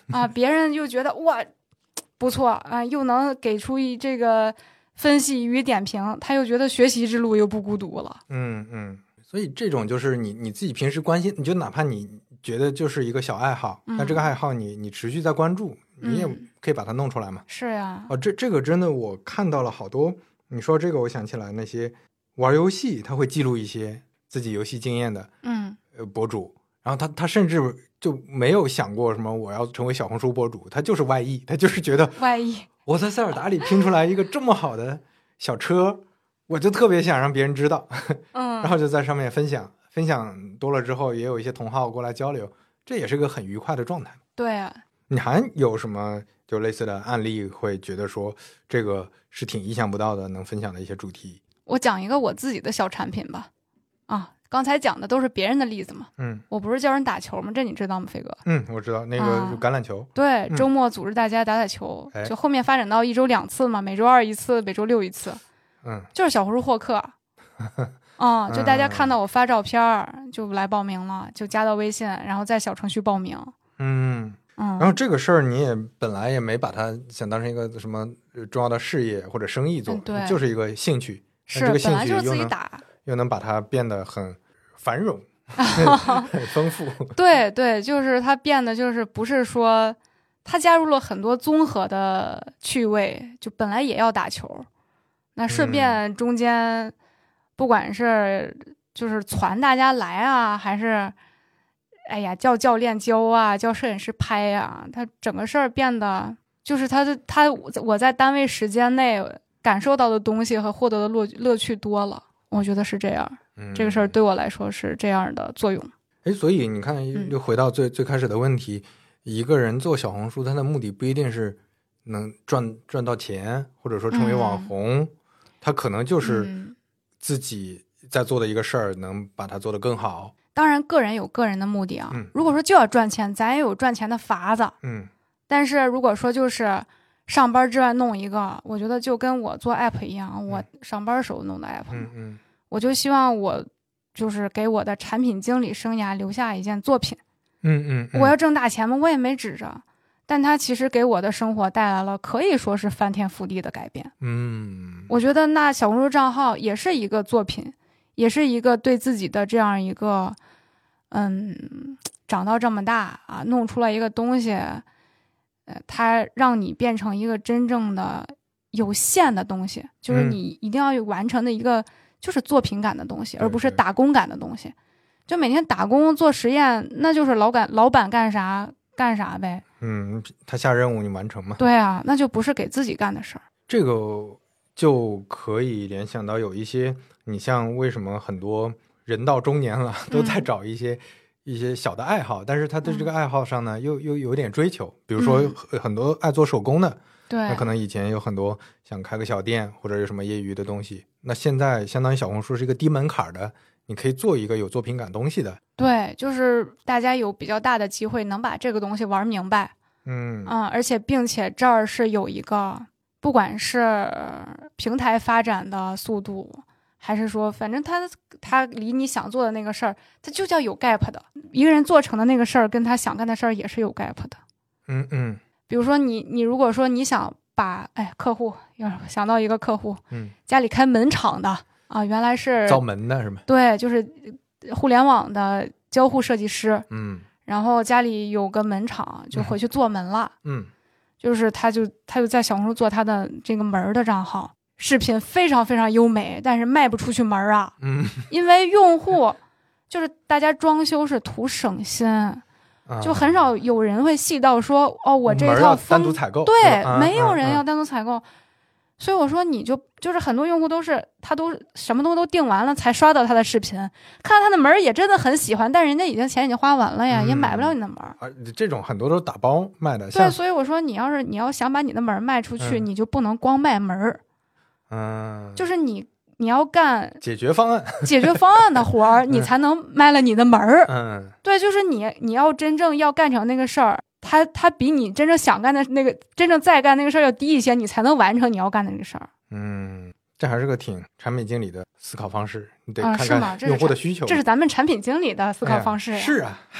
啊，别人又觉得哇不错啊，又能给出一这个分析与点评，他又觉得学习之路又不孤独了。 嗯嗯，所以这种就是你你自己平时关心，你就哪怕你觉得就是一个小爱好，那、嗯、这个爱好你你持续在关注，你也可以把它弄出来嘛。 嗯、是呀， 哦，这这个真的我看到了好多。你说这个，我想起来那些玩游戏他会记录一些自己游戏经验的嗯呃博主，然后他他甚至就没有想过什么我要成为小红书博主，他就是外溢，他就是觉得外溢， 我在塞尔达里拼出来一个这么好的小车，我就特别想让别人知道， 嗯， 然后就在上面分享，分享多了之后，也有一些同好过来交流，这也是个很愉快的状态。 对啊， 你还有什么就类似的案例会觉得说这个是挺意想不到的能分享的一些主题？ 我讲一个我自己的小产品吧。啊，刚才讲的都是别人的例子嘛。 嗯， 我不是教人打球吗？这你知道吗，飞哥？ 嗯，我知道那个橄榄球。 啊、对、嗯，周末组织大家打打球，就后面发展到一周两次嘛，每周二一次，每周六一次。 嗯， 就是小红书获客。啊、嗯，就大家看到我发照片就来报名了，就加到微信，然后在小程序报名。 嗯嗯，然后这个事儿你也本来也没把它想当成一个什么重要的事业或者生意做， 嗯、对， 就是一个兴趣。 是， 这个兴趣本来就是自己打， 又能把它变得很繁荣、很丰富。 对对，就是它变得就是不是说它加入了很多综合的趣味，就本来也要打球，那顺便中间不管是就是传大家来啊，还是哎呀叫教练教啊，叫摄影师拍啊，它整个事儿变得就是它的它我在单位时间内感受到的东西和获得的乐乐趣多了，我觉得是这样。嗯、这个事儿对我来说是这样的作用。 哎，所以你看，又回到最、嗯、最开始的问题，一个人做小红书，他的目的不一定是能赚赚到钱，或者说成为网红，嗯、他可能就是自己在做的一个事儿，能把它做得更好。 当然，个人有个人的目的啊。 嗯、 如果说就要赚钱，咱也有赚钱的法子。 嗯。 但是如果说就是上班之外弄一个，我觉得就跟我做 app 一样，我上班时候弄的 app， 嗯嗯， 我就希望我就是给我的产品经理生涯留下一件作品。 嗯嗯， 我要挣大钱吗？我也没指着，但它其实给我的生活带来了可以说是翻天覆地的改变。 嗯， 我觉得那小红书账号也是一个作品，也是一个对自己的这样一个，嗯，长到这么大啊，弄出来一个东西。呃，它让你变成一个真正的有限的东西，就是你一定要有完成的一个就是作品感的东西， 嗯、 而不是打工感的东西。就每天打工做实验，那就是老板老板干啥干啥呗。 嗯，他下任务你完成嘛？ 对啊，那就不是给自己干的事儿。 这个就可以联想到有一些，你像为什么很多人到中年了都在找一些、嗯。一些小的爱好，但是他对这个爱好上呢、嗯、又又有点追求，比如说很多爱做手工的、嗯、 对， 那可能以前有很多想开个小店或者有什么业余的东西，那现在相当于小红书是一个低门槛的，你可以做一个有作品感东西的。 对，就是大家有比较大的机会能把这个东西玩明白。 嗯嗯，而且并且这儿是有一个不管是平台发展的速度，还是说反正他他离你想做的那个事儿，他就叫有 gap 的。一个人做成的那个事儿跟他想干的事儿也是有 gap 的。 嗯嗯， 比如说你你如果说你想把哎客户要想到一个客户， 嗯， 家里开门厂的啊，原来是造门的是吗？ 对，就是互联网的交互设计师， 嗯， 然后家里有个门厂，就回去做门了， 嗯， 就是他就他就在小红书做他的这个门的账号。视频非常非常优美，但是卖不出去门啊， 嗯， 因为用户就是大家装修是图省心，啊、就很少有人会细到说哦，我这一套单独采购， 对、 啊， 没有人要啊单独采购，啊、所以我说你就就是很多用户都是他都什么东西都订完了才刷到他的视频，看到他的门也真的很喜欢，但是人家已经钱已经花完了呀，嗯、也买不了你的门啊。这种很多都是打包卖的， 对，所以我说你要是你要想把你的门卖出去，嗯、你就不能光卖门。 嗯， 就是你你要干解决方案解决方案的活儿，你才能卖了你的门儿。 嗯， 对，就是你你要真正要干成那个事儿，他他比你真正想干的那个真正在干那个事儿要低一些，你才能完成你要干的那个事儿。 嗯，这还是个挺产品经理的思考方式，你得嗯、 看看用户的需求。 这是咱们产品经理的思考方式、 哎、是啊，嗨。嗯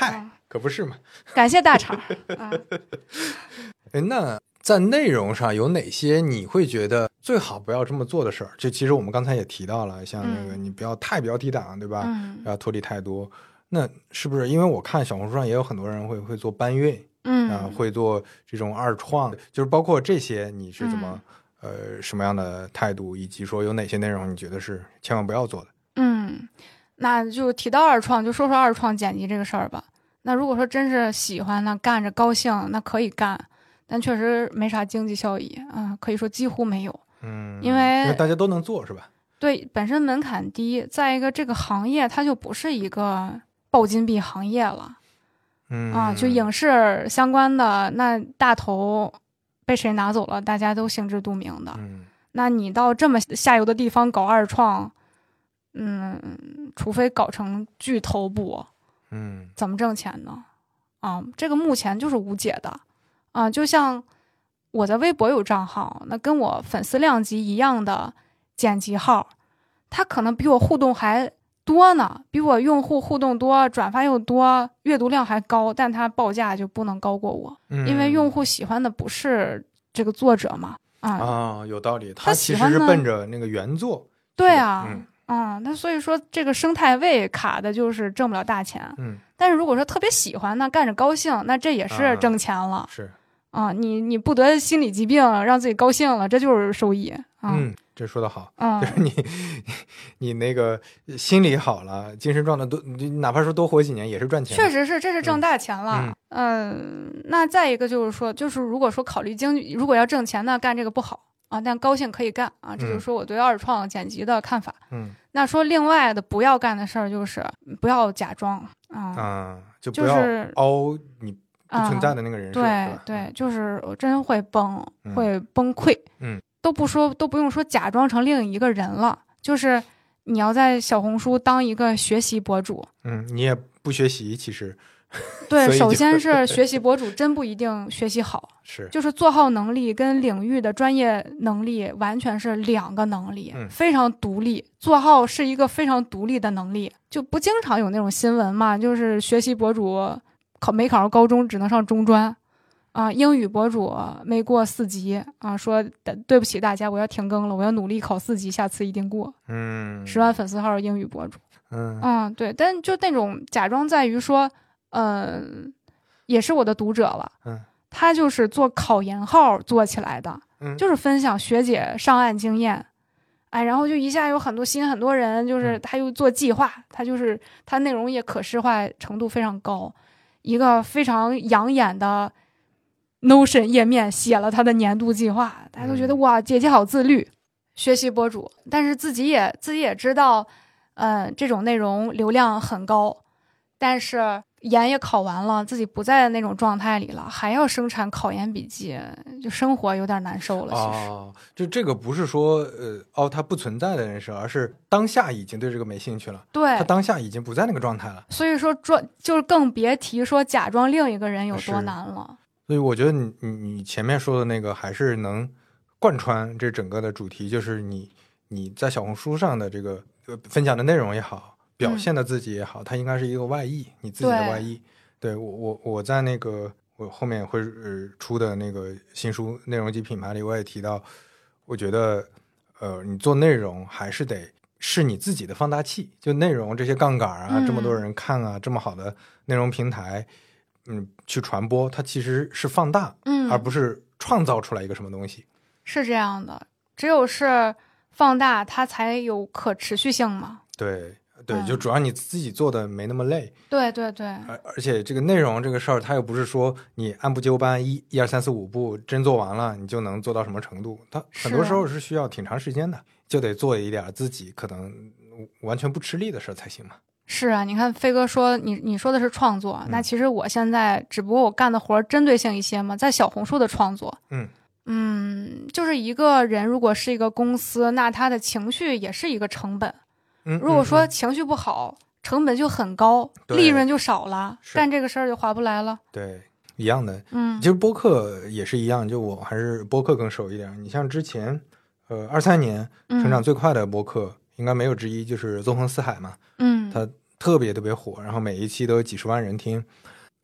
可不是嘛。 感谢大厂。啊、 哎，那在内容上有哪些你会觉得最好不要这么做的事儿？就其实我们刚才也提到了，像那个你不要太标题党，对吧？ 嗯， 不要脱离太多。那是不是因为我看小红书上也有很多人会会做搬运，嗯、呃，会做这种二创，就是包括这些，你是怎么、嗯、呃什么样的态度，以及说有哪些内容你觉得是千万不要做的？ 嗯，那就提到二创，就说说二创剪辑这个事儿吧。那如果说真是喜欢，那干着高兴，那可以干，但确实没啥经济效益啊、呃，可以说几乎没有。 嗯， 因为因为大家都能做，是吧？ 对，本身门槛低，再一个这个行业它就不是一个爆金币行业了。 嗯啊，就影视相关的那大头被谁拿走了，大家都心知肚明的。 嗯， 那你到这么下游的地方搞二创，嗯，除非搞成巨头部， 嗯， 怎么挣钱呢？啊，这个目前就是无解的。啊，就像我在微博有账号，那跟我粉丝量级一样的剪辑号，他可能比我互动还多呢，比我用户互动多，转发又多，阅读量还高，但他报价就不能高过我， 嗯、 因为用户喜欢的不是这个作者嘛。啊、 啊，有道理， 他其实是奔着那个原作。 对啊， 嗯， 嗯，那所以说这个生态位卡的就是挣不了大钱。 嗯，但是如果说特别喜欢，那干着高兴，那这也是挣钱了。 啊、是啊，你你不得心理疾病，让自己高兴了，这就是收益。啊、 嗯。这说的好， 嗯， 就是你，你那个心理好了，精神状态多，哪怕说多活几年也是赚钱。 确实是，这是挣大钱了。嗯、呃，那再一个就是说，就是如果说考虑经济，如果要挣钱呢，干这个不好啊，但高兴可以干啊。这就是说我对二创剪辑的看法。 嗯， 那说另外的不要干的事儿就是不要假装啊， 啊，就不要凹你不存在的那个人设。 对对，就是我真会崩， 嗯、 会崩溃。 嗯。 都不说，都不用说假装成另一个人了，就是你要在小红书当一个学习博主， 嗯，你也不学习，其实， 对，首先是学习博主真不一定学习好， 是， 就是做号能力跟领域的专业能力完全是两个能力， 嗯、 非常独立。做号是一个非常独立的能力，就不经常有那种新闻嘛，就是学习博主考没考上高中，只能上中专。啊，英语博主没过四级啊，说对不起大家，我要停更了，我要努力考四级，下次一定过。 嗯， 十万粉丝号英语博主， 嗯嗯，对，但就那种假装在于说，嗯、呃，也是我的读者了， 嗯， 他就是做考研号做起来的， 嗯， 就是分享学姐上岸经验，哎，然后就一下有很多新很多人，就是他又做计划，他就是他内容也可视化程度非常高，一个非常养眼的。Notion 页面写了他的年度计划，大家都觉得、嗯、哇，姐姐好自律，学习博主，但是自己也自己也知道，呃，这种内容流量很高，但是研也考完了，自己不在那种状态里了，还要生产考研笔记，就生活有点难受了。其实， 哦，就这个不是说呃哦它不存在的人设，而是当下已经对这个没兴趣了， 对， 他当下已经不在那个状态了。 所以说装就是更别提说假装另一个人有多难了。 所以我觉得你你你前面说的那个还是能贯穿这整个的主题，就是你你在小红书上的这个分享的内容也好，表现的自己也好，嗯、它应该是一个外溢，你自己的外溢。对, 对我我我在那个我后面会呃出的那个新书内容及品牌里，我也提到，我觉得呃你做内容还是得是你自己的放大器，就内容这些杠杆啊，嗯、这么多人看啊，这么好的内容平台。嗯，去传播它其实是放大， 嗯， 而不是创造出来一个什么东西。 是这样的，只有是放大，它才有可持续性嘛。 对对、 嗯， 就主要你自己做的没那么累。 对对对。 而而且这个内容这个事儿，它又不是说你按部就班一一二三四五步真做完了，你就能做到什么程度。它很多时候是需要挺长时间的，就得做一点自己可能完全不吃力的事才行嘛。 是啊，你看飞哥说你你说的是创作、嗯，那其实我现在只不过我干的活针对性一些嘛，在小红书的创作， 嗯嗯，就是一个人如果是一个公司，那他的情绪也是一个成本。 嗯， 如果说情绪不好，嗯、成本就很高，利润就少了，干这个事儿就划不来了。 对，一样的。 嗯， 其实播客也是一样，就我还是播客更熟一点。你像之前，呃，二三年成长最快的播客。嗯应该没有之一，就是纵横四海嘛， 嗯， 它特别特别火，然后每一期都有几十万人听。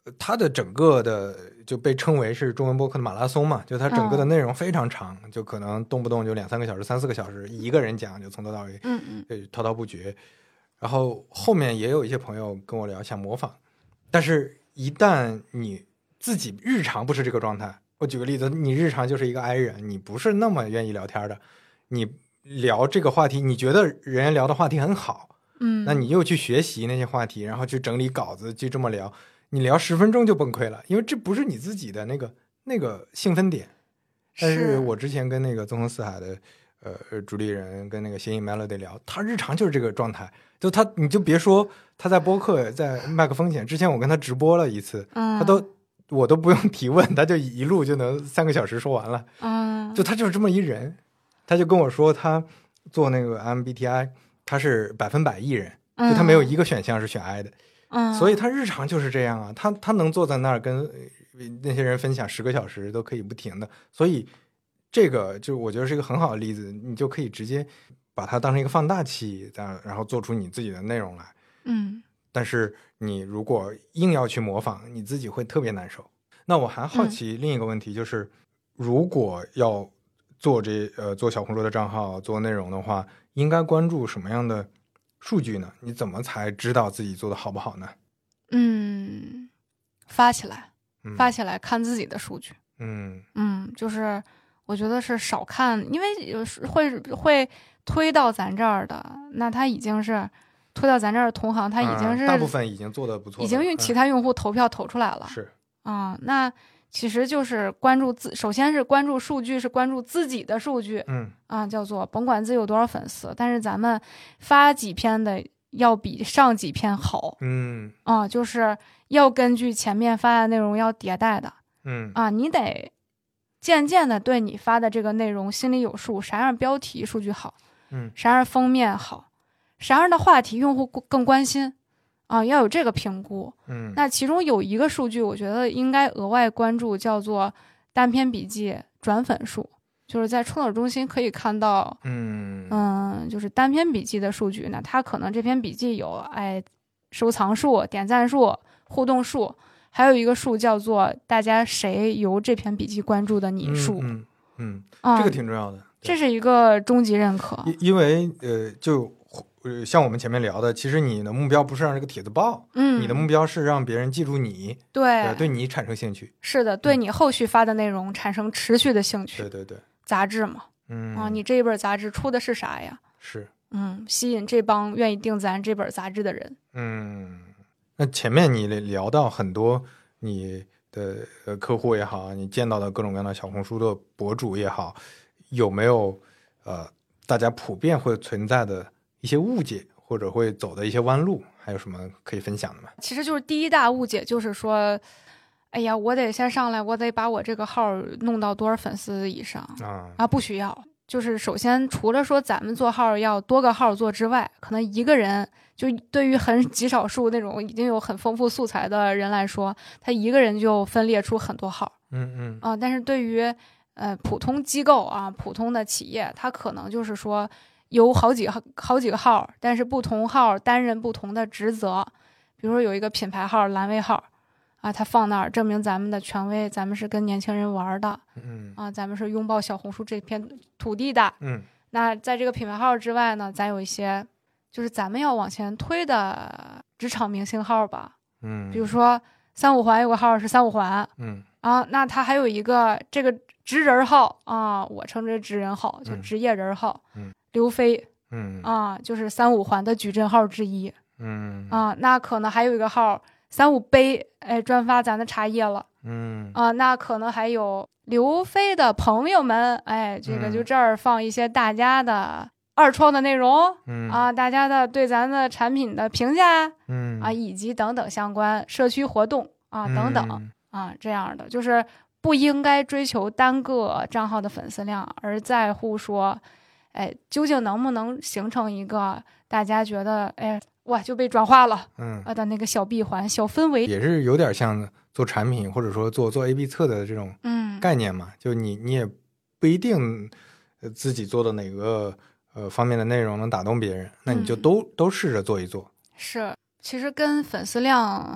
它的整个的就被称为是中文播客的马拉松嘛，就它整个的内容非常长，嗯、就可能动不动就两三个小时、三四个小时，一个人讲就从头到尾， 嗯嗯， 滔滔不绝。然后后面也有一些朋友跟我聊想模仿，但是一旦你自己日常不是这个状态，我举个例子，你日常就是一个 I 人，你不是那么愿意聊天的，你聊这个话题，你觉得人家聊的话题很好， 嗯， 那你又去学习那些话题，然后去整理稿子，就这么聊，你聊十分钟就崩溃了，因为这不是你自己的那个那个兴奋点。但是我之前跟那个纵横四海的呃主理人跟那个谐音 Melody 聊，他日常就是这个状态，就他你就别说他在播客在麦克风前，之前我跟他直播了一次， 嗯、 他都我都不用提问，他就一路就能三个小时说完了。 嗯， 就他就是这么一人，他就跟我说他做那个 M B T I 他是百分百 E 人，就他没有一个选项是选 I 的， 嗯， 所以他日常就是这样啊，他他能坐在那儿跟那些人分享十个小时都可以不停的，所以这个就我觉得是一个很好的例子，你就可以直接把它当成一个放大器，然后做出你自己的内容来。 嗯， 但是你如果硬要去模仿，你自己会特别难受。那我还好奇另一个问题，就是、嗯、如果要做这呃做小红书的账号做内容的话，应该关注什么样的数据呢？你怎么才知道自己做的好不好呢？ 嗯，发起来，发起来看自己的数据。 嗯嗯，就是我觉得是少看，因为会会推到咱这儿的，那他已经是推到咱这儿的同行，他已经是、 嗯、大部分已经做得不错了， 已经用其他用户投票投出来了。 嗯、是啊、嗯，那其实就是关注自，首先是关注数据，是关注自己的数据。 嗯啊，叫做甭管自己有多少粉丝，但是咱们发几篇的要比上几篇好。 嗯啊，就是要根据前面发的内容要迭代的。 嗯啊，你得渐渐的对你发的这个内容心里有数，啥样标题数据好， 嗯， 啥样封面好，啥样的话题用户更关心，啊，要有这个评估。 嗯， 那其中有一个数据，我觉得应该额外关注，叫做单篇笔记转粉数，就是在创作中心可以看到， 嗯嗯，就是单篇笔记的数据，那它可能这篇笔记有哎收藏数、点赞数、互动数。还有一个数叫做大家谁由这篇笔记关注的你数， 嗯嗯， 嗯， 这个挺重要的， 这是一个终极认可。 因因为呃，就呃像我们前面聊的，其实你的目标不是让这个帖子爆， 嗯， 你的目标是让别人记住你， 对， 呃、对你产生兴趣。 是的，对你后续发的内容产生持续的兴趣。 对对对， 杂志嘛， 嗯啊，你这一本杂志出的是啥呀？ 是， 嗯，吸引这帮愿意订咱这本杂志的人。 嗯。那前面你聊到很多你的呃客户也好，你见到的各种各样的小红书的博主也好，有没有呃大家普遍会存在的一些误解，或者会走的一些弯路，还有什么可以分享的吗？ 其实就是第一大误解就是说，哎呀，我得先上来，我得把我这个号弄到多少粉丝以上啊啊？不需要。就是首先除了说咱们做号要多个号做之外，可能一个人就对于很极少数那种已经有很丰富素材的人来说，他一个人就分裂出很多号。 嗯嗯啊，但是对于呃普通机构啊，普通的企业，它可能就是说有好几个好几个号，但是不同号担任不同的职责。比如说有一个品牌号蓝微号啊，它放那儿证明咱们的权威，咱们是跟年轻人玩的， 嗯啊，咱们是拥抱小红书这片土地的。 嗯， 那在这个品牌号之外呢，咱有一些就是咱们要往前推的职场明星号吧。 嗯， 比如说三五环有个号是三五环， 嗯啊，那它还有一个这个职人号啊，我称之职人号，就职业人号。 嗯， 刘飞， 嗯啊，就是三五环的矩阵号之一。 嗯啊，那可能还有一个号三五杯，哎，专发咱的茶叶了。 嗯啊，那可能还有刘飞的朋友们，哎，这个就这儿放一些大家的二创的内容， 嗯啊，大家的对咱的产品的评价， 嗯啊，以及等等相关社区活动啊等等。 嗯啊，这样的就是不应该追求单个账号的粉丝量，而在乎说，哎，究竟能不能形成一个大家觉得，哎，哇，就被转化了， 嗯啊的那个小闭环、小氛围， 也是有点像做产品或者说做做 A B 测的这种嗯概念嘛，就你你也不一定自己做的哪个呃方面的内容能打动别人，那你就都、嗯、都试着做一做。 是，其实跟粉丝量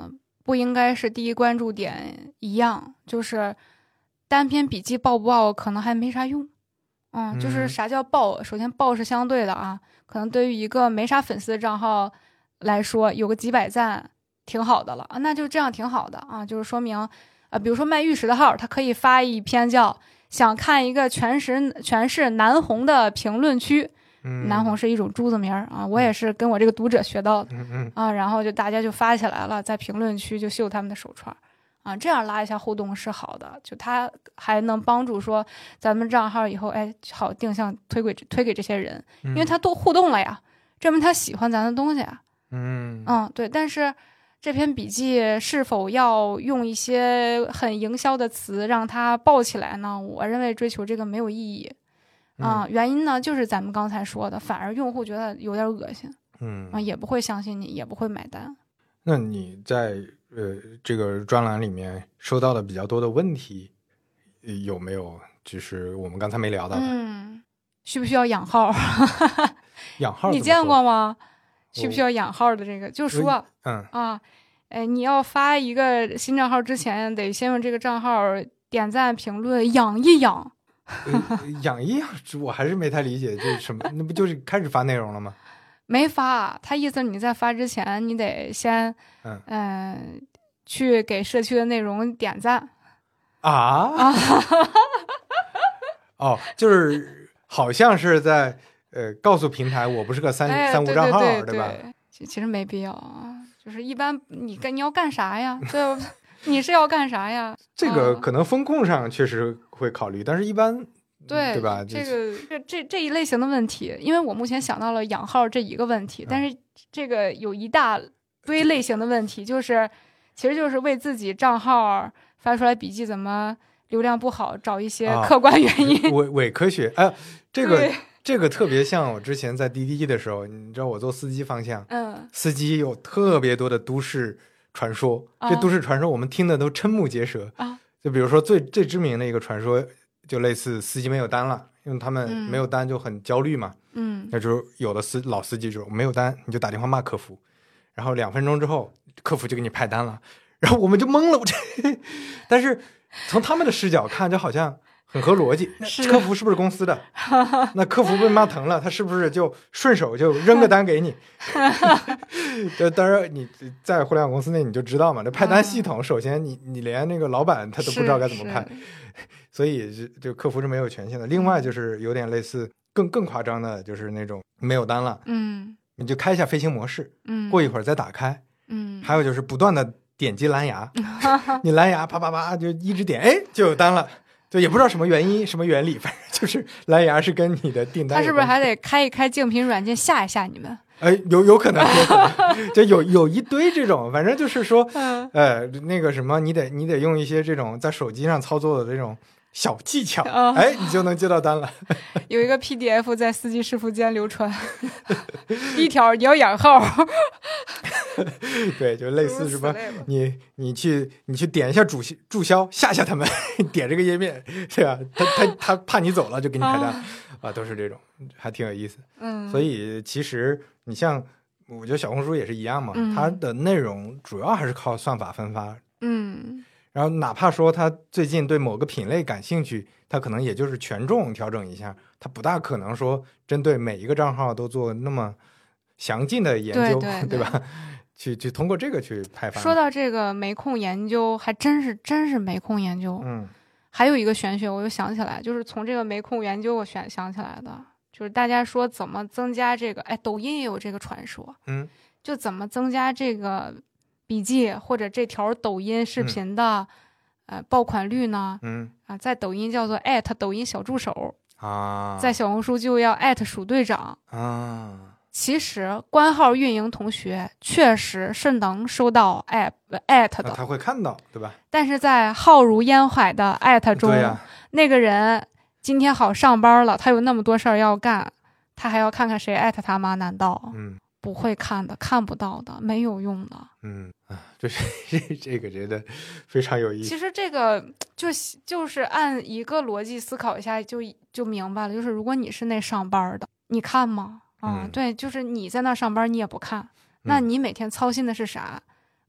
不应该是第一关注点一样，就是单篇笔记爆不爆可能还没啥用。嗯，就是啥叫爆？首先爆是相对的啊，可能对于一个没啥粉丝的账号来说，有个几百赞挺好的了啊，那就这样挺好的啊，就是说明呃，比如说卖玉石的号，他可以发一篇叫想看一个全是全是南红的评论区。 嗯、 南红是一种珠子名啊，我也是跟我这个读者学到的、 嗯嗯、 啊，然后就大家就发起来了，在评论区就秀他们的手串啊，这样拉一下互动是好的，就他还能帮助说咱们账号以后哎好定向推给推给这些人，因为他都互动了呀，证明他喜欢咱的东西啊。 嗯嗯，对，但是这篇笔记是否要用一些很营销的词让它爆起来呢？我认为追求这个没有意义。啊、嗯，原因呢就是咱们刚才说的，反而用户觉得有点恶心， 嗯啊，也不会相信你，也不会买单。 那你在呃这个专栏里面收到的比较多的问题，有没有就是我们刚才没聊到的？ 嗯，需不需要养号？ 养号你见过吗？需不需要养号的这个？就说， 嗯啊，哎，你要发一个新账号之前，得先用这个账号点赞、评论，养一养。 呃、养一养，我还是没太理解这是什么，那不就是开始发内容了吗？ 没发，他意思你在发之前，你得先嗯、呃、去给社区的内容点赞啊啊哦，就是好像是在呃告诉平台我不是个三、 哎、 三无账号， 对, 对, 对, 对吧？ 其实没必要啊，就是一般你干你要干啥呀？对，你是要干啥呀？ 这个可能风控上确实会考虑，嗯、但是一般对对吧？ 这个这这这一类型的问题，因为我目前想到了养号这一个问题，嗯、但是这个有一大堆类型的问题，就是其实就是为自己账号发出来笔记怎么流量不好找一些客观原因， 啊、伪伪科学。哎、呃，这个这个特别像我之前在滴滴的时候，你知道我做司机方向， 嗯， 司机有特别多的都市传说，啊、这都市传说我们听的都瞠目结舌啊。 就比如说最最知名的一个传说，就类似司机没有单了，因为他们没有单就很焦虑嘛， 嗯， 那就是有的司老司机就是没有单，你就打电话骂客服，然后两分钟之后客服就给你派单了，然后我们就懵了，我这，但是从他们的视角看，就好像很合逻辑。客服是不是公司的？那客服被骂疼了，他是不是就顺手就扔个单给你？这当然你在互联网公司内你就知道嘛，这派单系统，首先你你连那个老板他都不知道该怎么派，所以就客服是没有权限的。另外就是有点类似更更夸张的，就是那种没有单了， 嗯， 你就开一下飞行模式， 嗯， 过一会儿再打开， 嗯， 还有就是不断的点击蓝牙，你蓝牙啪啪啪就一直点，哎，就有单了。就也不知道什么原因什么原理，反正就是蓝牙是跟你的订单。 他是不是还得开一开竞品软件吓一吓你们？ 哎，有有可能，有可能就有有一堆这种，反正就是说， 嗯、 呃，那个什么，你得你得用一些这种在手机上操作的这种小技巧， 哦、 哎，你就能接到单了。 有一个 P D F 在司机师傅间流传，第一条你要养号。 对，就类似什么，你你去你去点一下注注销，吓吓他们，点这个页面，对吧？他他他怕你走了就给你排单，啊、啊，都是这种，还挺有意思。 嗯， 所以其实你像，我觉得小红书也是一样嘛， 嗯、 它的内容主要还是靠算法分发。 嗯， 然后哪怕说他最近对某个品类感兴趣，他可能也就是权重调整一下，他不大可能说针对每一个账号都做那么详尽的研究， 对, 对, 对, 对吧？去去通过这个去派发。 说到这个没空研究，还真是真是没空研究。 嗯， 还有一个玄学，我又想起来，就是从这个没空研究我选想起来的，就是大家说怎么增加这个，哎，抖音也有这个传说， 嗯， 就怎么增加这个笔记或者这条抖音视频的、嗯、呃爆款率呢？ 嗯啊，在抖音叫做艾特抖音小助手啊， 在小红书就要艾特鼠队长啊。 其实官号运营同学确实是能收到艾艾特的、 啊，他会看到，对吧？ 但是在浩如烟海的艾特中、 啊、 那个人今天好上班了，他有那么多事儿要干，他还要看看谁艾特他吗？难道？ 嗯， 不会看的，看不到的，没有用的。 嗯啊，这是这个觉得非常有意思。 其实这个就就是按一个逻辑思考一下就就明白了，就是如果你是那上班的，你看吗？啊、嗯，对，就是你在那上班，你也不看，那你每天操心的是啥？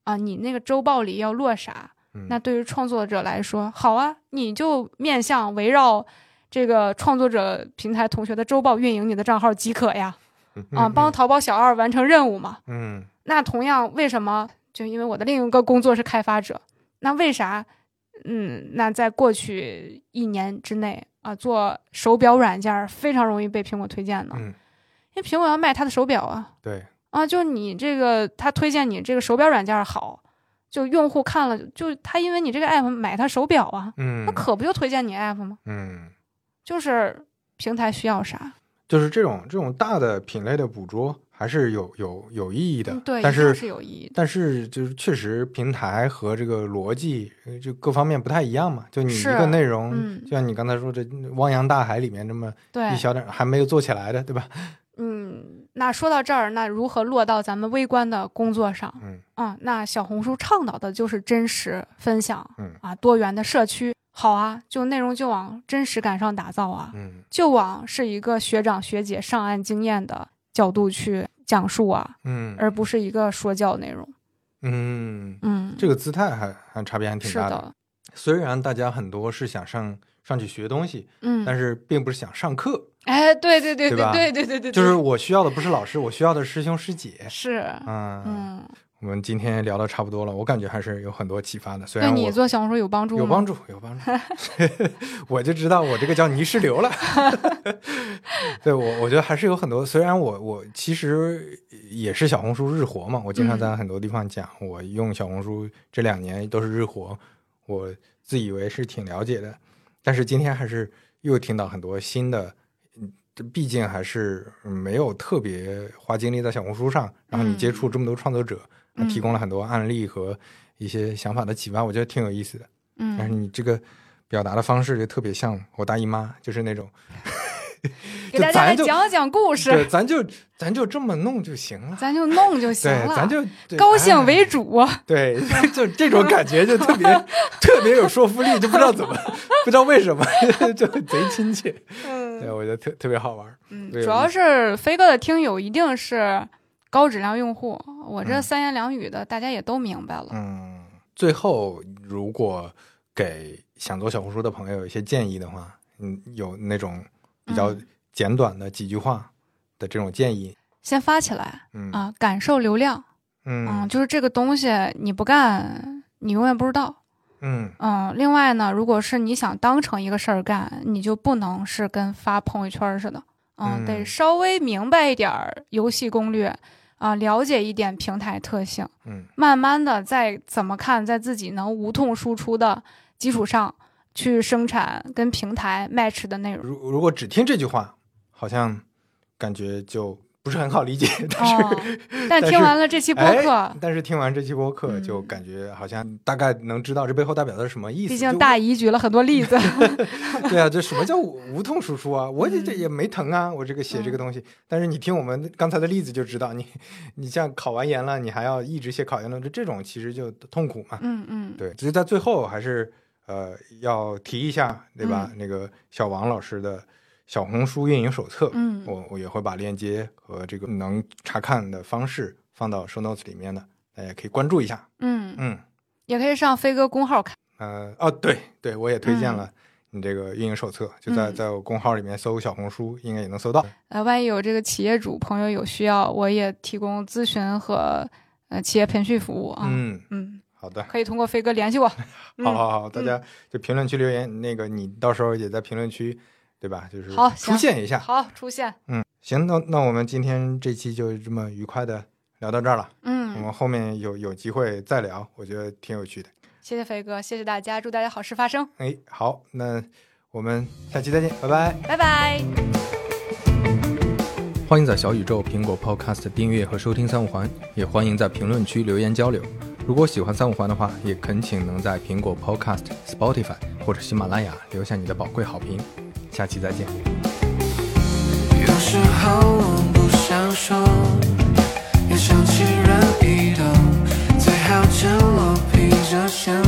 啊，你那个周报里要落啥？ 嗯、 那对于创作者来说，好啊，你就面向围绕这个创作者平台同学的周报运营你的账号即可呀。啊，帮淘宝小二完成任务嘛。 嗯， 那同样，为什么？就因为我的另一个工作是开发者，那为啥？嗯，那在过去一年之内啊，做手表软件非常容易被苹果推荐的， 嗯， 因为苹果要卖它的手表啊。 对啊，就你这个，他推荐你这个手表软件好，就用户看了，就他因为你这个 app 买他手表啊， 嗯， 那可不就推荐你 app 吗？ 嗯， 就是平台需要啥， 就是这种这种大的品类的捕捉。还是有有有意义的， 嗯、对， 但是是有意义的。 但是就是确实平台和这个逻辑就各方面不太一样嘛。就你一个内容， 嗯、 就像你刚才说这汪洋大海里面这么一小点还没有做起来的，对吧？ 嗯，那说到这儿，那如何落到咱们微观的工作上？ 嗯啊，那小红书倡导的就是真实分享， 嗯啊，多元的社区。好啊，就内容就往真实感上打造啊， 嗯， 就往是一个学长学姐上岸经验的角度去讲述啊， 嗯， 而不是一个说教内容。 嗯嗯， 这个姿态还还差别还挺大的。 是的， 虽然大家很多是想上上去学东西， 嗯， 但是并不是想上课。 哎，对对对对吧？ 对对对对， 就是我需要的不是老师，我需要的师兄师姐。 是， 嗯嗯。 我们今天聊的差不多了，我感觉还是有很多启发的。虽然对你做小红书有帮助吗？ 有帮助，有帮助。我就知道我这个叫泥石流了。对我，我觉得还是有很多。虽然我我其实也是小红书日活嘛，我经常在很多地方讲，嗯、我用小红书这两年都是日活，我自以为是挺了解的。但是今天还是又听到很多新的。毕竟还是没有特别花精力在小红书上，然后你接触这么多创作者， 嗯、 提供了很多案例和一些想法的启发，我觉得挺有意思的。 嗯， 但是你这个表达的方式就特别像我大姨妈，就是那种给大家讲讲故事， 对，咱就咱就这么弄就行了， 咱就弄就行了， 对，咱就高兴为主， 哎、对，就这种感觉就特别特别有说服力，就不知道怎么，不知道为什么，就贼亲切。 嗯， 对，我觉得特特别好玩。 嗯，主要是飞哥的听友一定是高质量用户，我这三言两语的、嗯、大家也都明白了。 嗯，最后如果给想做小红书的朋友有一些建议的话，嗯，有那种比较简短的几句话的这种建议， 嗯、先发起来， 嗯啊，感受流量， 嗯, 嗯，就是这个东西你不干，你永远不知道。 嗯嗯，另外呢，如果是你想当成一个事儿干，你就不能是跟发朋友圈似的，嗯， 嗯得稍微明白一点游戏攻略啊、呃，了解一点平台特性， 嗯， 慢慢的在怎么看，在自己能无痛输出的基础上去生产跟平台 match 的内容。 如如果只听这句话，好像感觉就不是很好理解，但是、 哦、但听完了这期播客、 哎、但是听完这期播客就感觉好像大概能知道这背后代表的是什么意思。 毕竟大姨举了很多例子。 对啊，这什么叫无痛输出啊？我这这也没疼啊，我这个写这个东西、嗯、但是你听我们刚才的例子就知道，你你像考完研了，你还要一直写考研的，这种其实就痛苦嘛。 嗯嗯， 对，只是在最后还是呃要提一下，对吧、嗯、那个小王老师的小红书运营手册， 嗯， 我我也会把链接和这个能查看的方式放到 show notes 里面的，大家可以关注一下。 嗯嗯， 也可以上飞哥公号看。 呃，哦，对对，我也推荐了你这个运营手册，嗯、就在在我公号里面搜小红书，应该也能搜到。 呃，万一有这个企业主朋友有需要，我也提供咨询和呃企业培训服务啊。 嗯嗯， 好的， 可以通过飞哥联系我。 嗯、好好好，大家就评论区留言，嗯、那个你到时候也在评论区。对吧？就是好出现一下， 好出现。 嗯，行，那那我们今天这期就这么愉快的聊到这儿了。 嗯， 我们后面有有机会再聊，我觉得挺有趣的。 谢谢飞哥，谢谢大家，祝大家好事发生。 哎，好，那我们下期再见，拜拜， 拜拜。 欢迎在小宇宙、苹果 Podcast 订阅和收听三五环，也欢迎在评论区留言交流。如果喜欢三五环的话，也恳请能在苹果 Podcast、Spotify 或者喜马拉雅留下你的宝贵好评。下期再见。 有时候我不想说，也想起人一头，最好趁我披着线